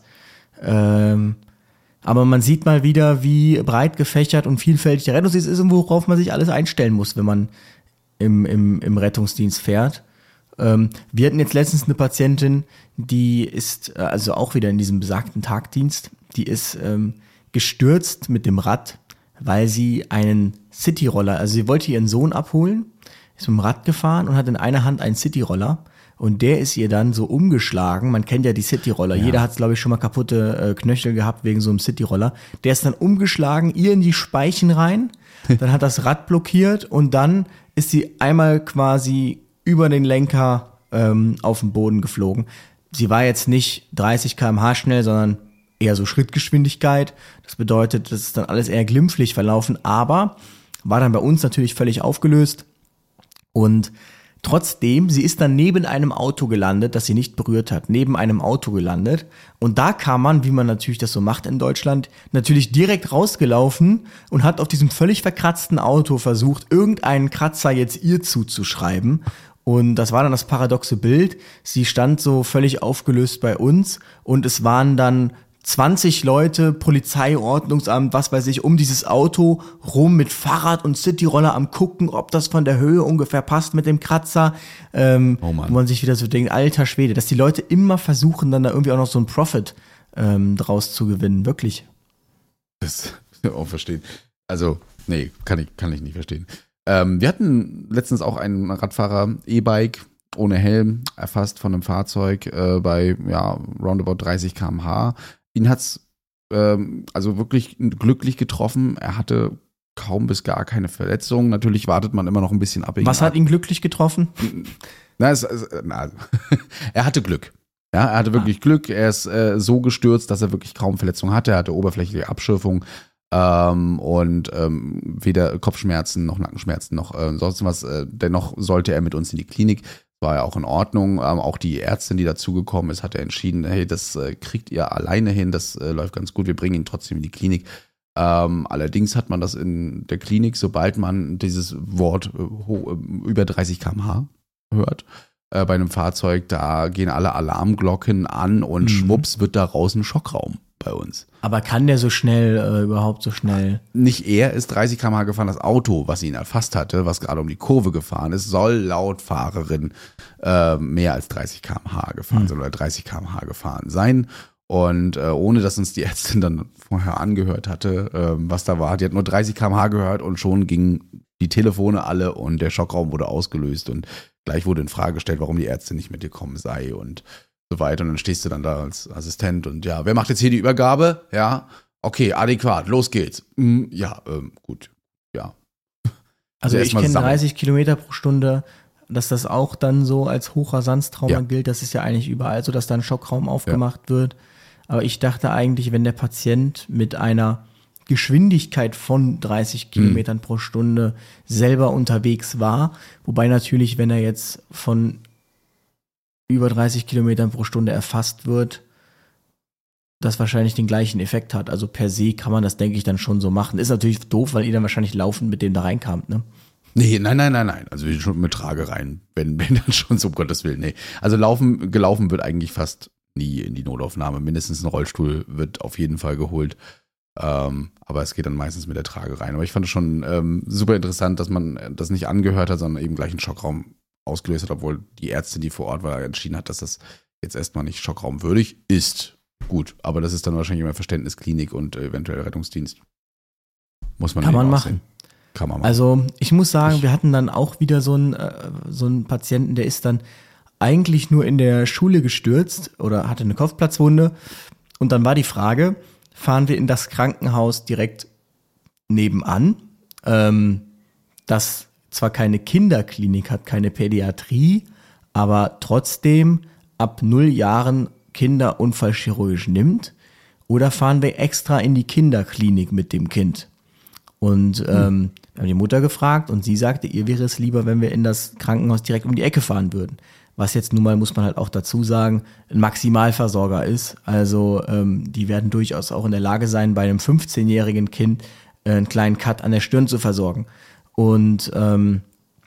Ähm, aber man sieht mal wieder, wie breit gefächert und vielfältig der Rettungsdienst ist und worauf man sich alles einstellen muss, wenn man im, im, im Rettungsdienst fährt. Ähm, wir hatten jetzt letztens eine Patientin, die ist, äh, also auch wieder in diesem besagten Tagdienst, die ist ähm, gestürzt mit dem Rad, weil sie einen Cityroller, also sie wollte ihren Sohn abholen, ist mit dem Rad gefahren und hat in einer Hand einen Cityroller und der ist ihr dann so umgeschlagen, man kennt ja die Cityroller, Ja. jeder hat glaube ich schon mal kaputte äh, Knöchel gehabt wegen so einem Cityroller, der ist dann umgeschlagen, ihr in die Speichen rein, dann hat das Rad blockiert und dann ist sie einmal quasi über den Lenker ähm, auf den Boden geflogen. Sie war jetzt nicht dreißig Kilometer pro Stunde schnell, sondern eher so Schrittgeschwindigkeit. Das bedeutet, das ist dann alles eher glimpflich verlaufen, aber war dann bei uns natürlich völlig aufgelöst. Und trotzdem, sie ist dann neben einem Auto gelandet, das sie nicht berührt hat, neben einem Auto gelandet. Und da kam man, wie man natürlich das so macht in Deutschland, natürlich direkt rausgelaufen und hat auf diesem völlig verkratzten Auto versucht, irgendeinen Kratzer jetzt ihr zuzuschreiben. Und das war dann das paradoxe Bild. Sie stand so völlig aufgelöst bei uns und es waren dann zwanzig Leute, Polizei, Ordnungsamt, was weiß ich, um dieses Auto rum mit Fahrrad und Cityroller am gucken, ob das von der Höhe ungefähr passt mit dem Kratzer. Ähm, Oh Mann. wo man sich wieder so denkt, alter Schwede, dass die Leute immer versuchen, dann da irgendwie auch noch so einen Profit ähm, draus zu gewinnen, wirklich. Das auch verstehen. Also, nee, kann ich, kann ich nicht verstehen. Ähm, wir hatten letztens auch einen Radfahrer, E-Bike, ohne Helm, erfasst von einem Fahrzeug äh, bei, ja, roundabout dreißig Kilometer pro Stunde. Ihn hat's ähm, also wirklich glücklich getroffen. Er hatte kaum bis gar keine Verletzungen. Natürlich wartet man immer noch ein bisschen ab. Was hat ihn glücklich getroffen? Na, es, es, na, er hatte Glück. Ja, er hatte wirklich ah. Glück. Er ist äh, so gestürzt, dass er wirklich kaum Verletzungen hatte. Er hatte oberflächliche Abschürfung ähm, und ähm, weder Kopfschmerzen noch Nackenschmerzen noch äh, sonst was. Äh, dennoch sollte er mit uns in die Klinik. War ja auch in Ordnung. Ähm, auch die Ärztin, die dazugekommen ist, hat er entschieden, hey, das äh, kriegt ihr alleine hin. Das äh, läuft ganz gut. Wir bringen ihn trotzdem in die Klinik. Ähm, allerdings hat man das in der Klinik, sobald man dieses Wort äh, ho- über dreißig Kilometer pro Stunde hört, äh, bei einem Fahrzeug, da gehen alle Alarmglocken an und mhm. schwupps wird daraus ein Schockraum bei uns. Aber kann der so schnell, äh, überhaupt so schnell? Nicht er ist dreißig Kilometer pro Stunde gefahren, das Auto, was ihn erfasst hatte, was gerade um die Kurve gefahren ist, soll laut Fahrerin äh, mehr als dreißig Kilometer pro Stunde gefahren mhm. sein oder dreißig Kilometer pro Stunde gefahren sein. Und äh, ohne, dass uns die Ärztin dann vorher angehört hatte, äh, was da war, die hat nur dreißig Kilometer pro Stunde gehört und schon gingen die Telefone alle und der Schockraum wurde ausgelöst und gleich wurde in Frage gestellt, warum die Ärztin nicht mitgekommen sei und so weiter. Und dann stehst du dann da als Assistent und ja, wer macht jetzt hier die Übergabe? Ja, okay, adäquat, los geht's. Hm, ja, ähm, gut, ja. Also, also ich kenne dreißig Kilometer pro Stunde, dass das auch dann so als Hochrasanztrauma ja. gilt. Das ist ja eigentlich überall so, dass da ein Schockraum aufgemacht ja. wird. Aber ich dachte eigentlich, wenn der Patient mit einer Geschwindigkeit von dreißig Kilometern mhm. pro Stunde selber unterwegs war, wobei natürlich, wenn er jetzt von über dreißig Kilometern pro Stunde erfasst wird, das wahrscheinlich den gleichen Effekt hat. Also per se kann man das, denke ich, dann schon so machen. Ist natürlich doof, weil ihr dann wahrscheinlich laufend mit dem da reinkamt, ne? Nee, nein, nein, nein, nein. Also schon mit Trage rein, wenn, wenn dann schon so, um Gottes Willen, nee. Also laufen, gelaufen wird eigentlich fast nie in die Notaufnahme. Mindestens ein Rollstuhl wird auf jeden Fall geholt. Ähm, aber es geht dann meistens mit der Trage rein. Aber ich fand es schon ähm, super interessant, dass man das nicht angehört hat, sondern eben gleich einen Schockraum ausgelöst hat, obwohl die Ärztin, die vor Ort war, entschieden hat, dass das jetzt erstmal nicht schockraumwürdig ist. Gut, aber das ist dann wahrscheinlich immer Verständnisklinik und eventuell Rettungsdienst. Muss man Kann man machen. Kann man machen. Also ich muss sagen, ich, wir hatten dann auch wieder so einen, äh, so einen Patienten, der ist dann eigentlich nur in der Schule gestürzt oder hatte eine Kopfplatzwunde. Und dann war die Frage, fahren wir in das Krankenhaus direkt nebenan, ähm, das zwar keine Kinderklinik hat, keine Pädiatrie, aber trotzdem ab null Jahren Kinderunfallchirurgisch nimmt, oder fahren wir extra in die Kinderklinik mit dem Kind? Und ähm, wir haben die Mutter gefragt und sie sagte, ihr wäre es lieber, wenn wir in das Krankenhaus direkt um die Ecke fahren würden. Was jetzt nun mal, muss man halt auch dazu sagen, ein Maximalversorger ist. Also ähm, die werden durchaus auch in der Lage sein, bei einem fünfzehnjährigen Kind äh, einen kleinen Cut an der Stirn zu versorgen. Und ähm,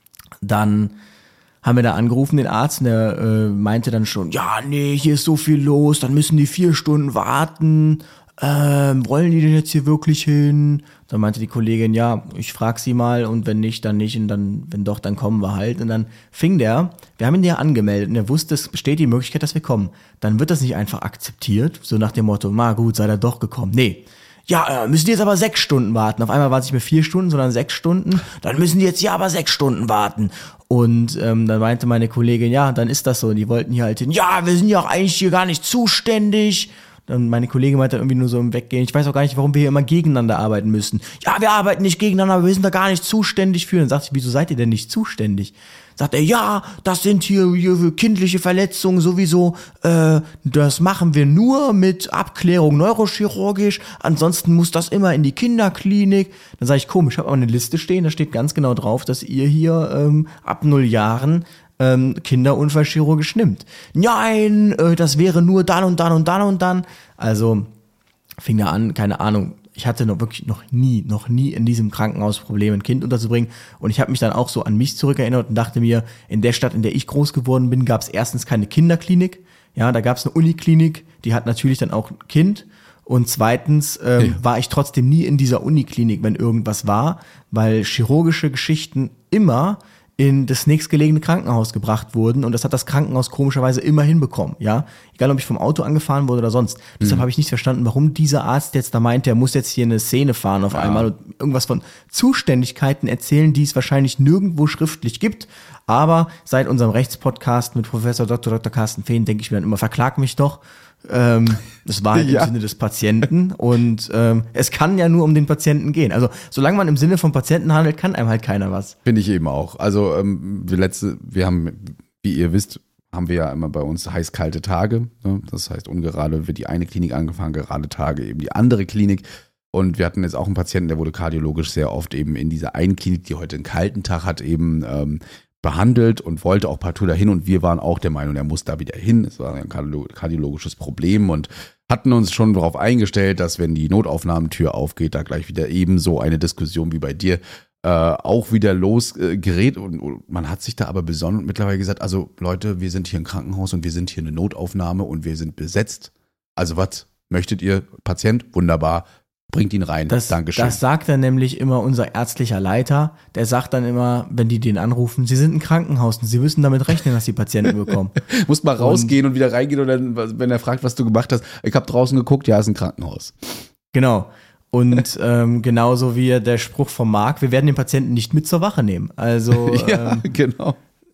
dann haben wir da angerufen, den Arzt, und der äh, meinte dann schon, ja, nee, hier ist so viel los, dann müssen die vier Stunden warten. Ähm, wollen die denn jetzt hier wirklich hin? Dann meinte die Kollegin, ja, ich frag sie mal und wenn nicht, dann nicht und dann, wenn doch, dann kommen wir halt. Und dann fing der, wir haben ihn ja angemeldet und er wusste, es besteht die Möglichkeit, dass wir kommen. Dann wird das nicht einfach akzeptiert, so nach dem Motto, na gut, sei da doch gekommen. Nee. Ja, äh, müssen die jetzt aber sechs Stunden warten. Auf einmal war es nicht mehr vier Stunden, sondern sechs Stunden. Dann müssen die jetzt ja aber sechs Stunden warten. Und ähm, dann meinte meine Kollegin, ja, dann ist das so. Und die wollten hier halt hin, ja, wir sind ja auch eigentlich hier gar nicht zuständig. Dann meine Kollegin meinte irgendwie nur so im Weggehen, ich weiß auch gar nicht, warum wir hier immer gegeneinander arbeiten müssen. Ja, wir arbeiten nicht gegeneinander, aber wir sind da gar nicht zuständig für. Dann sagte ich, wieso seid ihr denn nicht zuständig? Sagt er, ja, das sind hier, hier kindliche Verletzungen sowieso, äh, das machen wir nur mit Abklärung neurochirurgisch, ansonsten muss das immer in die Kinderklinik. Dann sage ich, komisch, ich habe aber eine Liste stehen, da steht ganz genau drauf, dass ihr hier ähm, ab null Jahren ähm, Kinderunfallchirurgisch nimmt. Nein, äh, das wäre nur dann und dann und dann und dann. Also fing da an, keine Ahnung, ich hatte noch wirklich noch nie, noch nie in diesem Krankenhaus Probleme, ein Kind unterzubringen. Und ich habe mich dann auch so an mich zurückerinnert und dachte mir, in der Stadt, in der ich groß geworden bin, gab es erstens keine Kinderklinik. Ja, da gab es eine Uniklinik, die hat natürlich dann auch ein Kind. Und zweitens ähm, ja. war ich trotzdem nie in dieser Uniklinik, wenn irgendwas war, weil chirurgische Geschichten immer in das nächstgelegene Krankenhaus gebracht wurden und das hat das Krankenhaus komischerweise immer hinbekommen, ja. Egal, ob ich vom Auto angefahren wurde oder sonst. Mhm. Deshalb habe ich nicht verstanden, warum dieser Arzt jetzt da meint, der muss jetzt hier eine Szene fahren auf ja. einmal und irgendwas von Zuständigkeiten erzählen, die es wahrscheinlich nirgendwo schriftlich gibt. Aber seit unserem Rechtspodcast mit Professor Doktor Doktor Carsten Fehn denke ich mir dann immer, verklag mich doch. Ähm, das war halt ja. im Sinne des Patienten und ähm, es kann ja nur um den Patienten gehen. Also solange man im Sinne vom Patienten handelt, kann einem halt keiner was. Finde ich eben auch. Also ähm, wir letzte, wir haben, wie ihr wisst, haben wir ja immer bei uns heiß-kalte Tage. Ne? Das heißt, ungerade wird die eine Klinik angefangen, gerade Tage eben die andere Klinik. Und wir hatten jetzt auch einen Patienten, der wurde kardiologisch sehr oft eben in dieser einen Klinik, die heute einen kalten Tag hat, eben ähm, behandelt und wollte auch partout dahin und wir waren auch der Meinung, er muss da wieder hin. Es war ein kardiologisches Problem und hatten uns schon darauf eingestellt, dass wenn die Notaufnahmetür aufgeht, da gleich wieder ebenso eine Diskussion wie bei dir äh, auch wieder losgerät äh, und, und man hat sich da aber besonnen und mittlerweile gesagt, also Leute, wir sind hier im Krankenhaus und wir sind hier eine Notaufnahme und wir sind besetzt. Also was möchtet ihr? Patient? Wunderbar. Bringt ihn rein. Das, Dankeschön. Das sagt dann nämlich immer unser ärztlicher Leiter. Der sagt dann immer, wenn die den anrufen, sie sind ein Krankenhaus und sie müssen damit rechnen, dass die Patienten bekommen. Muss mal rausgehen und, und wieder reingehen und dann, wenn er fragt, was du gemacht hast, ich habe draußen geguckt, ja, ist ein Krankenhaus. Genau. Und ähm, genauso wie der Spruch von Marc, wir werden den Patienten nicht mit zur Wache nehmen. Also ja, ähm, genau.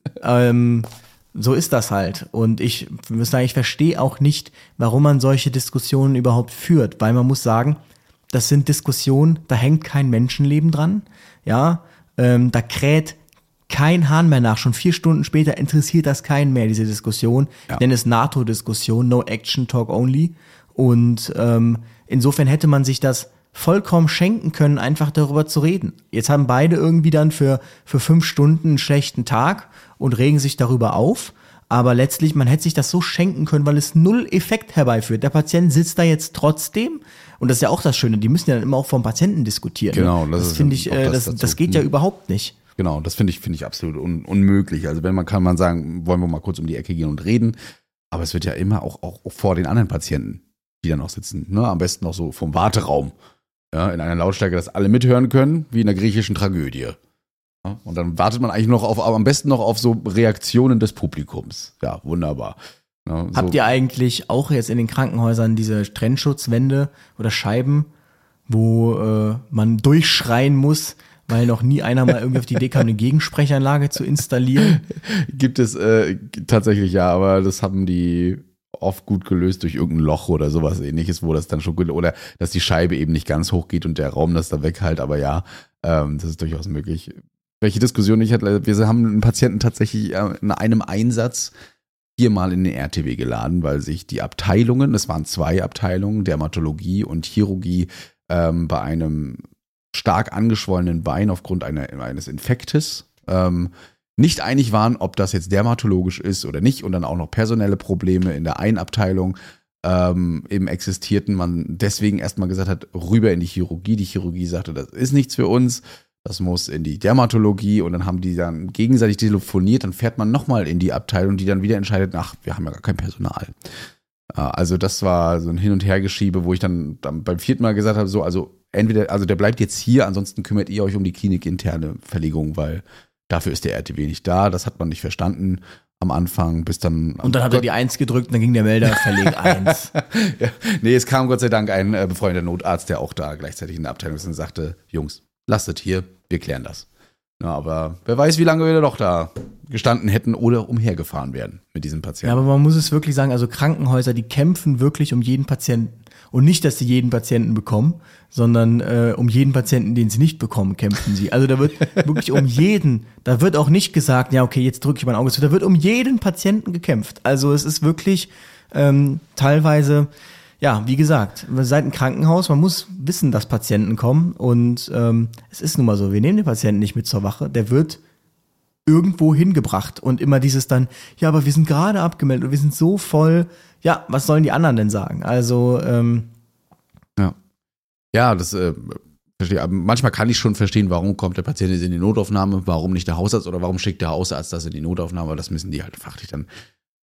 Ähm, so ist das halt. Und ich muss sagen, ich verstehe auch nicht, warum man solche Diskussionen überhaupt führt, weil man muss sagen, das sind Diskussionen, da hängt kein Menschenleben dran, ja, ähm, da kräht kein Hahn mehr nach. Schon vier Stunden später interessiert das keinen mehr, diese Diskussion. Ja. Ich nenne es NATO-Diskussion, No Action, Talk Only. Und ähm, insofern hätte man sich das vollkommen schenken können, einfach darüber zu reden. Jetzt haben beide irgendwie dann für, für fünf Stunden einen schlechten Tag und regen sich darüber auf. Aber letztlich, man hätte sich das so schenken können, weil es null Effekt herbeiführt. Der Patient sitzt da jetzt trotzdem. Und das ist ja auch das Schöne, die müssen ja dann immer auch vom Patienten diskutieren. Genau, das, das finde ich, äh, das, das, das geht ja überhaupt nicht. Genau, das finde ich, finde ich absolut un, unmöglich. Also wenn man kann man sagen, wollen wir mal kurz um die Ecke gehen und reden. Aber es wird ja immer auch, auch vor den anderen Patienten, die da noch sitzen, ne? Am besten noch so vom Warteraum. Ja, in einer Lautstärke, dass alle mithören können, wie in der griechischen Tragödie. Ja, und dann wartet man eigentlich noch auf, aber am besten noch auf so Reaktionen des Publikums. Ja, wunderbar. Ja, so. Habt ihr eigentlich auch jetzt in den Krankenhäusern diese Trennschutzwände oder Scheiben, wo äh, man durchschreien muss, weil noch nie einer mal irgendwie auf die Idee kam, eine Gegensprechanlage zu installieren? Gibt es äh, tatsächlich ja, aber das haben die oft gut gelöst durch irgendein Loch oder sowas ähnliches, wo das dann schon gut, oder dass die Scheibe eben nicht ganz hoch geht und der Raum das da weghält, aber ja, ähm, das ist durchaus möglich. Welche Diskussion ich hatte, wir haben einen Patienten tatsächlich in einem Einsatz viermal in den R T W geladen, weil sich die Abteilungen, es waren zwei Abteilungen, Dermatologie und Chirurgie, ähm, bei einem stark angeschwollenen Bein aufgrund einer, eines Infektes ähm, nicht einig waren, ob das jetzt dermatologisch ist oder nicht und dann auch noch personelle Probleme in der einen Abteilung ähm, eben existierten. Man deswegen erstmal gesagt hat, rüber in die Chirurgie. Die Chirurgie sagte, das ist nichts für uns. Das muss in die Dermatologie und dann haben die dann gegenseitig telefoniert, dann fährt man nochmal in die Abteilung, die dann wieder entscheidet, ach, wir haben ja gar kein Personal. Also das war so ein Hin- und Hergeschiebe, wo ich dann, dann beim vierten Mal gesagt habe, so, also entweder, also der bleibt jetzt hier, ansonsten kümmert ihr euch um die klinikinterne Verlegung, weil dafür ist der R T W nicht da. Das hat man nicht verstanden am Anfang, bis dann... Und dann hat er die eins gedrückt und dann ging der Melder, verleg eins. Ja, nee, es kam Gott sei Dank ein äh, befreundeter Notarzt, der auch da gleichzeitig in der Abteilung ist und sagte, Jungs, lasst es hier, wir klären das. Ja, aber wer weiß, wie lange wir doch da gestanden hätten oder umhergefahren werden mit diesem Patienten. Ja, aber man muss es wirklich sagen, also Krankenhäuser, die kämpfen wirklich um jeden Patienten. Und nicht, dass sie jeden Patienten bekommen, sondern äh, um jeden Patienten, den sie nicht bekommen, kämpfen sie. Also da wird wirklich um jeden, da wird auch nicht gesagt, ja okay, jetzt drücke ich mein Auge zu, da wird um jeden Patienten gekämpft. Also es ist wirklich ähm, teilweise... Ja, wie gesagt, wir seid ein Krankenhaus, man muss wissen, dass Patienten kommen und ähm, es ist nun mal so, wir nehmen den Patienten nicht mit zur Wache, der wird irgendwo hingebracht und immer dieses dann, ja, aber wir sind gerade abgemeldet und wir sind so voll, ja, was sollen die anderen denn sagen? Also, ähm, ja, ja, das äh, verstehe. Aber manchmal kann ich schon verstehen, warum kommt der Patient jetzt in die Notaufnahme, warum nicht der Hausarzt oder warum schickt der Hausarzt das in die Notaufnahme, aber das müssen die halt fachlich dann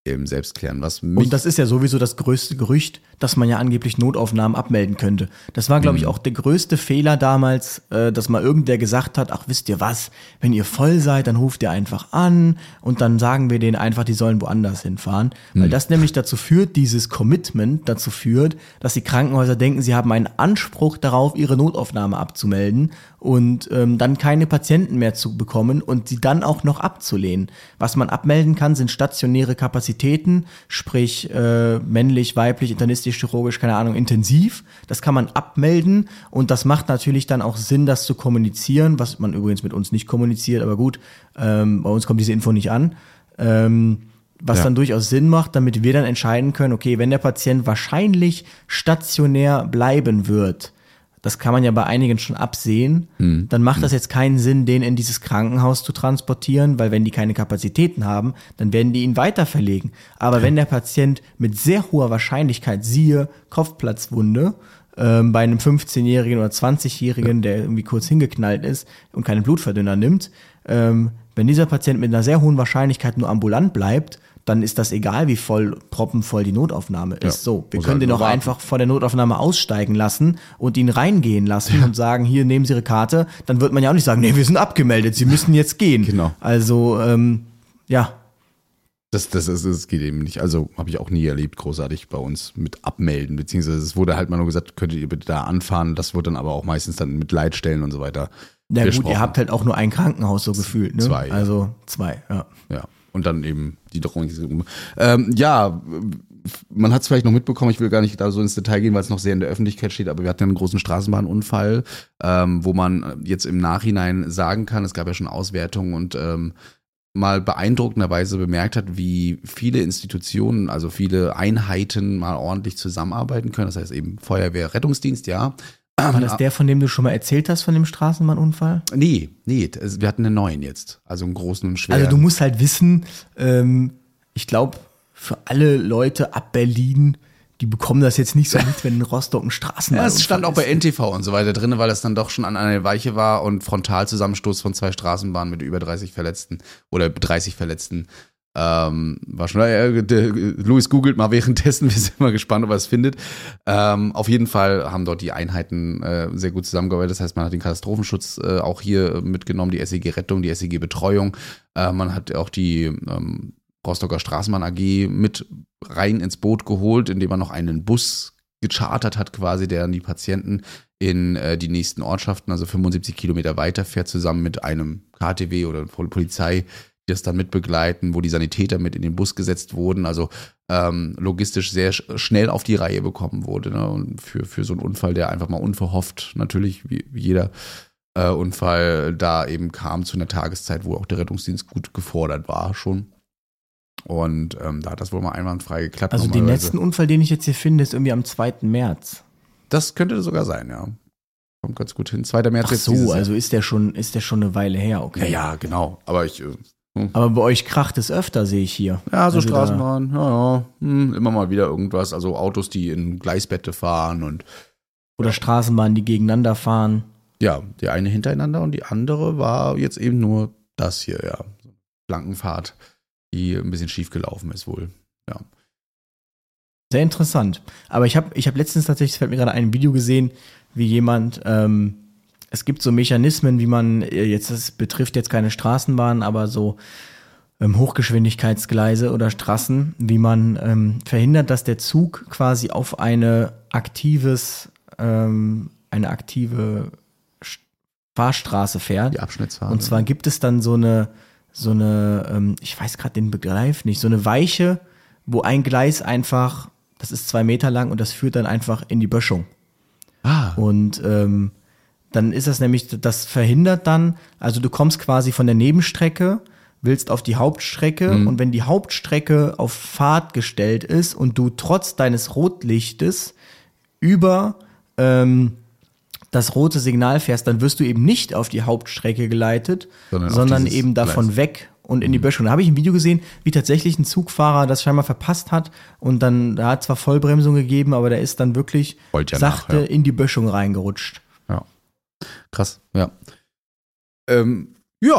eben selbst klären. Was mich Und das ist ja sowieso das größte Gerücht, dass man ja angeblich Notaufnahmen abmelden könnte. Das war, glaube ich, auch der größte Fehler damals, äh, dass mal irgendwer gesagt hat, ach, wisst ihr was, wenn ihr voll seid, dann ruft ihr einfach an und dann sagen wir denen einfach, die sollen woanders hinfahren. Weil das nämlich dazu führt, dieses Commitment dazu führt, dass die Krankenhäuser denken, sie haben einen Anspruch darauf, ihre Notaufnahme abzumelden und ähm, dann keine Patienten mehr zu bekommen und sie dann auch noch abzulehnen. Was man abmelden kann, sind stationäre Kapazitäten, sprich äh, männlich, weiblich, internistisch, chirurgisch, keine Ahnung, intensiv. Das kann man abmelden und das macht natürlich dann auch Sinn, das zu kommunizieren, was man übrigens mit uns nicht kommuniziert, aber gut, ähm, bei uns kommt diese Info nicht an. Ähm, was ja. dann durchaus Sinn macht, damit wir dann entscheiden können, okay, wenn der Patient wahrscheinlich stationär bleiben wird, das kann man ja bei einigen schon absehen, hm. dann macht hm. das jetzt keinen Sinn, den in dieses Krankenhaus zu transportieren, weil wenn die keine Kapazitäten haben, dann werden die ihn weiter verlegen. Aber ja. wenn der Patient mit sehr hoher Wahrscheinlichkeit, siehe Kopfplatzwunde, ähm, bei einem fünfzehnjährigen oder zwanzigjährigen, ja. der irgendwie kurz hingeknallt ist und keinen Blutverdünner nimmt, ähm, wenn dieser Patient mit einer sehr hohen Wahrscheinlichkeit nur ambulant bleibt, dann ist das egal, wie voll proppenvoll die Notaufnahme ist. Ja, so, wir können den auch einfach vor der Notaufnahme aussteigen lassen und ihn reingehen lassen ja. und sagen, hier, nehmen Sie Ihre Karte. Dann wird man ja auch nicht sagen, nee, wir sind abgemeldet, Sie müssen jetzt gehen. Genau. Also, ähm, ja. Das, das, das, das geht eben nicht. Also habe ich auch nie erlebt, großartig bei uns mit Abmelden. Beziehungsweise es wurde halt mal nur gesagt, könntet ihr bitte da anfahren. Das wird dann aber auch meistens dann mit Leitstellen und so weiter Ja gut, ihr habt halt auch nur ein Krankenhaus so gefühlt, ne? Zwei. Ja. Also zwei, ja. Ja. Und dann eben die Drohung. Ähm, ja, man hat es vielleicht noch mitbekommen, ich will gar nicht da so ins Detail gehen, weil es noch sehr in der Öffentlichkeit steht, aber wir hatten ja einen großen Straßenbahnunfall, ähm, wo man jetzt im Nachhinein sagen kann, es gab ja schon Auswertungen und ähm, mal beeindruckenderweise bemerkt hat, wie viele Institutionen, also viele Einheiten mal ordentlich zusammenarbeiten können. Das heißt eben Feuerwehr, Rettungsdienst, ja. War das der, von dem du schon mal erzählt hast, von dem Straßenbahnunfall? Nee, nee, wir hatten einen neuen jetzt. Also einen großen und schweren. Also du musst halt wissen, ähm, ich glaube, für alle Leute ab Berlin, die bekommen das jetzt nicht so mit, wenn in Rostock ein Straßenbahnunfall ist. Ja, es stand auch bei N T V und so weiter drin, weil es dann doch schon an einer Weiche war und Frontalzusammenstoß von zwei Straßenbahnen mit über dreißig Verletzten oder dreißig Verletzten. Ähm, war schon, äh, der, Luis googelt mal währenddessen, wir sind mal gespannt, ob er es findet. Ähm, auf jeden Fall haben dort die Einheiten äh, sehr gut zusammengearbeitet. Das heißt, man hat den Katastrophenschutz äh, auch hier mitgenommen, die S E G-Rettung, die S E G-Betreuung. Äh, man hat auch die ähm, Rostocker Straßenbahn A G mit rein ins Boot geholt, indem man noch einen Bus gechartert hat, quasi, der dann die Patienten in äh, die nächsten Ortschaften, also fünfundsiebzig Kilometer weiter fährt, zusammen mit einem K T W oder Polizei, die das dann mitbegleiten, wo die Sanitäter mit in den Bus gesetzt wurden, also ähm, logistisch sehr sch- schnell auf die Reihe bekommen wurde. Ne? Und für, für so einen Unfall, der einfach mal unverhofft, natürlich wie, wie jeder äh, Unfall, da eben kam zu einer Tageszeit, wo auch der Rettungsdienst gut gefordert war schon. Und ähm, da hat das wohl mal einwandfrei geklappt. Also den letzten Unfall, den ich jetzt hier finde, ist irgendwie am zweiten März. Das könnte sogar sein, ja. Kommt ganz gut hin. zweiter März Ach jetzt. so, also ist der schon, ist der schon eine Weile her, okay. Ja, ja, genau. Aber ich. Äh, Aber bei euch kracht es öfter, sehe ich hier. Ja, so also Straßenbahn, ja, ja. Hm, immer mal wieder irgendwas. Also Autos, die in Gleisbette fahren und. Oder Straßenbahnen, die gegeneinander fahren. Ja, die eine hintereinander und die andere war jetzt eben nur das hier, ja. Flankenfahrt, die ein bisschen schief gelaufen ist wohl, ja. Sehr interessant. Aber ich habe ich hab letztens tatsächlich, es fällt mir gerade ein Video gesehen, wie jemand, ähm, es gibt so Mechanismen, wie man, jetzt das betrifft jetzt keine Straßenbahn, aber so ähm, Hochgeschwindigkeitsgleise oder Straßen, wie man ähm, verhindert, dass der Zug quasi auf eine aktives, ähm, eine aktive Fahrstraße fährt. Die Abschnittsfahrt. Und zwar gibt es dann so eine, so eine, ähm, ich weiß gerade den Begriff nicht, so eine Weiche, wo ein Gleis einfach, das ist zwei Meter lang und das führt dann einfach in die Böschung. Ah. Und ähm, dann ist das nämlich, das verhindert dann, also du kommst quasi von der Nebenstrecke, willst auf die Hauptstrecke mhm. und wenn die Hauptstrecke auf Fahrt gestellt ist und du trotz deines Rotlichtes über ähm, das rote Signal fährst, dann wirst du eben nicht auf die Hauptstrecke geleitet, sondern, sondern eben davon Gleis. weg und in die Böschung. Da habe ich ein Video gesehen, wie tatsächlich ein Zugfahrer das scheinbar verpasst hat und dann, da hat zwar Vollbremsung gegeben, aber der ist dann wirklich ja sachte nach, ja. in die Böschung reingerutscht. Ja, krass, ja. Ähm, ja,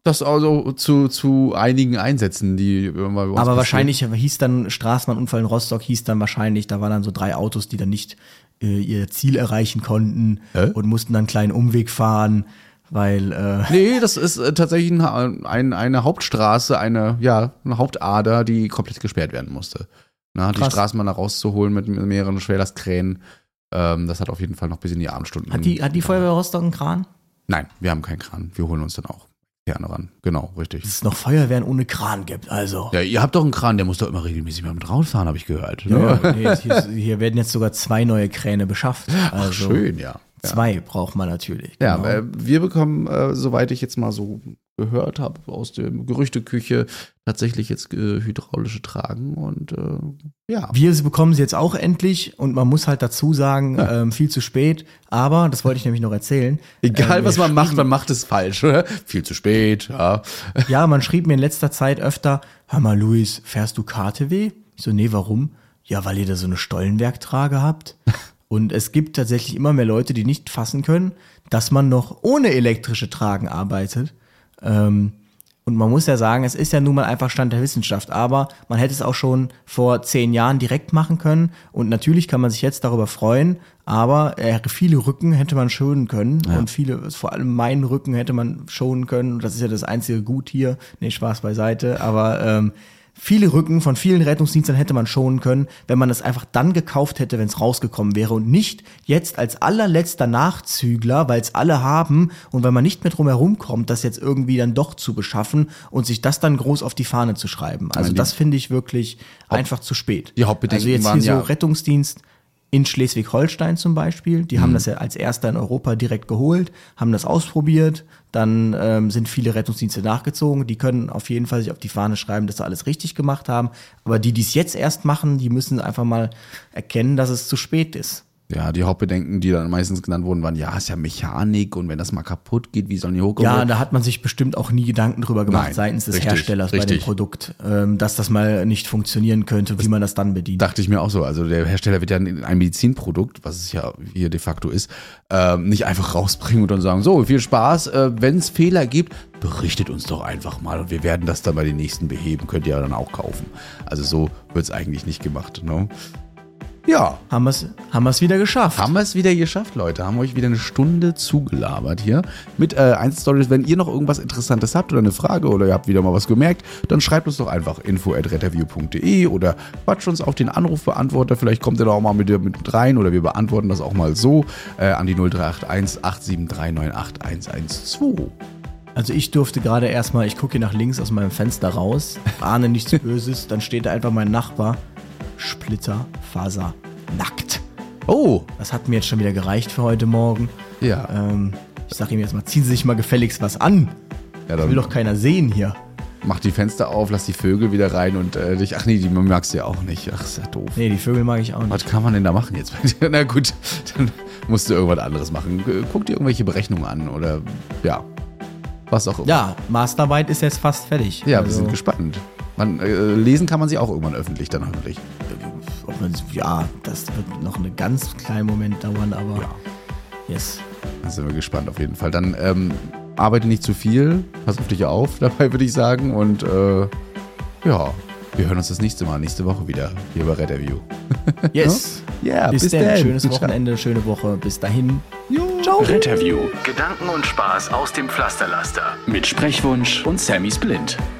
Das also zu, zu einigen Einsätzen, die bei uns Aber passieren. wahrscheinlich hieß dann, Straßenbahnunfall in Rostock hieß dann wahrscheinlich, da waren dann so drei Autos, die dann nicht äh, ihr Ziel erreichen konnten Hä? und mussten dann einen kleinen Umweg fahren, weil äh, Nee, das ist äh, tatsächlich ein, ein, eine Hauptstraße, eine, ja, eine Hauptader, die komplett gesperrt werden musste. Na, die Krass. Straßenbahn da rauszuholen mit mehreren Schwerlastkränen, ähm, das hat auf jeden Fall noch bis in die Abendstunden. hat die, hat die Feuerwehr Rostock einen Kran? Nein, wir haben keinen Kran. Wir holen uns dann auch gerne ran. Genau, richtig. Dass es noch Feuerwehren ohne Kran gibt, also. Ja, ihr habt doch einen Kran, der muss doch immer regelmäßig mal mit rausfahren, habe ich gehört. Ja, nee, hier, hier werden jetzt sogar zwei neue Kräne beschafft. Also Ach, schön, ja. Ja. Zwei braucht man natürlich. Ja, genau. äh, wir bekommen, äh, soweit ich jetzt mal so gehört habe, aus der Gerüchteküche tatsächlich jetzt äh, hydraulische Tragen und äh, ja. Wir bekommen sie jetzt auch endlich und man muss halt dazu sagen, Ja. ähm, viel zu spät, aber, das wollte ich nämlich noch erzählen. Egal, ähm, was wir man macht, man macht es falsch, oder? Viel zu spät, ja. Ja, man schrieb mir in letzter Zeit öfter, hör mal, Luis, fährst du K T W? Ich so, nee, warum? Ja, weil ihr da so eine Stollenwerktrage habt. Und es gibt tatsächlich immer mehr Leute, die nicht fassen können, dass man noch ohne elektrische Tragen arbeitet. Ähm, und man muss ja sagen, es ist ja nun mal einfach Stand der Wissenschaft, aber man hätte es auch schon vor zehn Jahren direkt machen können. Und natürlich kann man sich jetzt darüber freuen, aber äh, viele Rücken hätte man schonen können. Ja. Und viele, vor allem meinen Rücken hätte man schonen können. Und das ist ja das einzige Gut hier. Nee, Spaß beiseite. Aber ähm, viele Rücken von vielen Rettungsdiensten hätte man schonen können, wenn man es einfach dann gekauft hätte, wenn es rausgekommen wäre und nicht jetzt als allerletzter Nachzügler, weil es alle haben und weil man nicht mehr drum herum kommt, das jetzt irgendwie dann doch zu beschaffen und sich das dann groß auf die Fahne zu schreiben. Also meine, das finde ich wirklich einfach zu spät. die Hauptbedenken also jetzt waren hier so ja- Rettungsdienst in Schleswig-Holstein zum Beispiel, die Mhm. haben das ja als erster in Europa direkt geholt, haben das ausprobiert, dann ähm, sind viele Rettungsdienste nachgezogen, die können auf jeden Fall sich auf die Fahne schreiben, dass sie alles richtig gemacht haben, aber die, die es jetzt erst machen, die müssen einfach mal erkennen, dass es zu spät ist. Ja, die Hauptbedenken, die dann meistens genannt wurden, waren, ja, ist ja Mechanik und wenn das mal kaputt geht, wie sollen die hochkommen? Ja, da hat man sich bestimmt auch nie Gedanken drüber gemacht Nein, seitens des richtig, Herstellers bei dem richtig. Produkt, ähm, dass das mal nicht funktionieren könnte, wie man das dann bedient. Dachte ich mir auch so. Also der Hersteller wird ja ein Medizinprodukt, was es ja hier de facto ist, ähm, nicht einfach rausbringen und dann sagen, so, viel Spaß, äh, wenn es Fehler gibt, berichtet uns doch einfach mal und wir werden das dann bei den nächsten beheben, könnt ihr ja dann auch kaufen. Also so wird es eigentlich nicht gemacht. Ne? Ja, Haben wir es haben wir's wieder geschafft. haben wir es wieder geschafft, Leute. Haben euch wieder eine Stunde zugelabert hier mit äh, Einzelstories. Wenn ihr noch irgendwas Interessantes habt oder eine Frage oder ihr habt wieder mal was gemerkt, dann schreibt uns doch einfach info at retterview punkt de oder quatscht uns auf den Anrufbeantworter. Vielleicht kommt ihr da auch mal mit, mit rein oder wir beantworten das auch mal so äh, an die null drei acht eins, acht sieben drei neun acht eins eins zwei. Also ich durfte gerade erstmal, ich gucke hier nach links aus meinem Fenster raus, ahne nichts Böses, dann steht da einfach mein Nachbar, Splitterfaser, nackt. Oh, Das hat mir jetzt schon wieder gereicht für heute Morgen. ja. Ähm, ich sag ihm jetzt mal, ziehen Sie sich mal gefälligst was an. ja Das will doch keiner sehen hier. mach die Fenster auf, lass die Vögel wieder rein und äh, dich. Ach nee, die magst du ja auch nicht. Ach, ist ja doof. Nee, die Vögel mag ich auch nicht. Was kann man denn da machen jetzt bei dir? Na gut, dann musst du irgendwas anderes machen. Guck dir irgendwelche Berechnungen an oder ja, was auch immer. Ja, Masterarbeit ist jetzt fast fertig. Ja, wir Also, sind gespannt. Man, äh, lesen kann man sie auch irgendwann öffentlich dann hoffentlich. ob man, ja, das wird noch einen ganz kleinen Moment dauern, aber yes. Dann sind wir gespannt auf jeden Fall. Dann ähm, arbeite nicht zu viel, pass auf dich auf dabei, würde ich sagen. Und äh, ja, wir hören uns das nächste Mal, nächste Woche wieder hier bei Retterview. Yes. Ja, bis, bis dann. dann. Schönes Ciao. Wochenende, schöne Woche. Bis dahin. Ciao. Retterview. Gedanken und Spaß aus dem Pflasterlaster. Mit Sprechwunsch und Sammy Splint.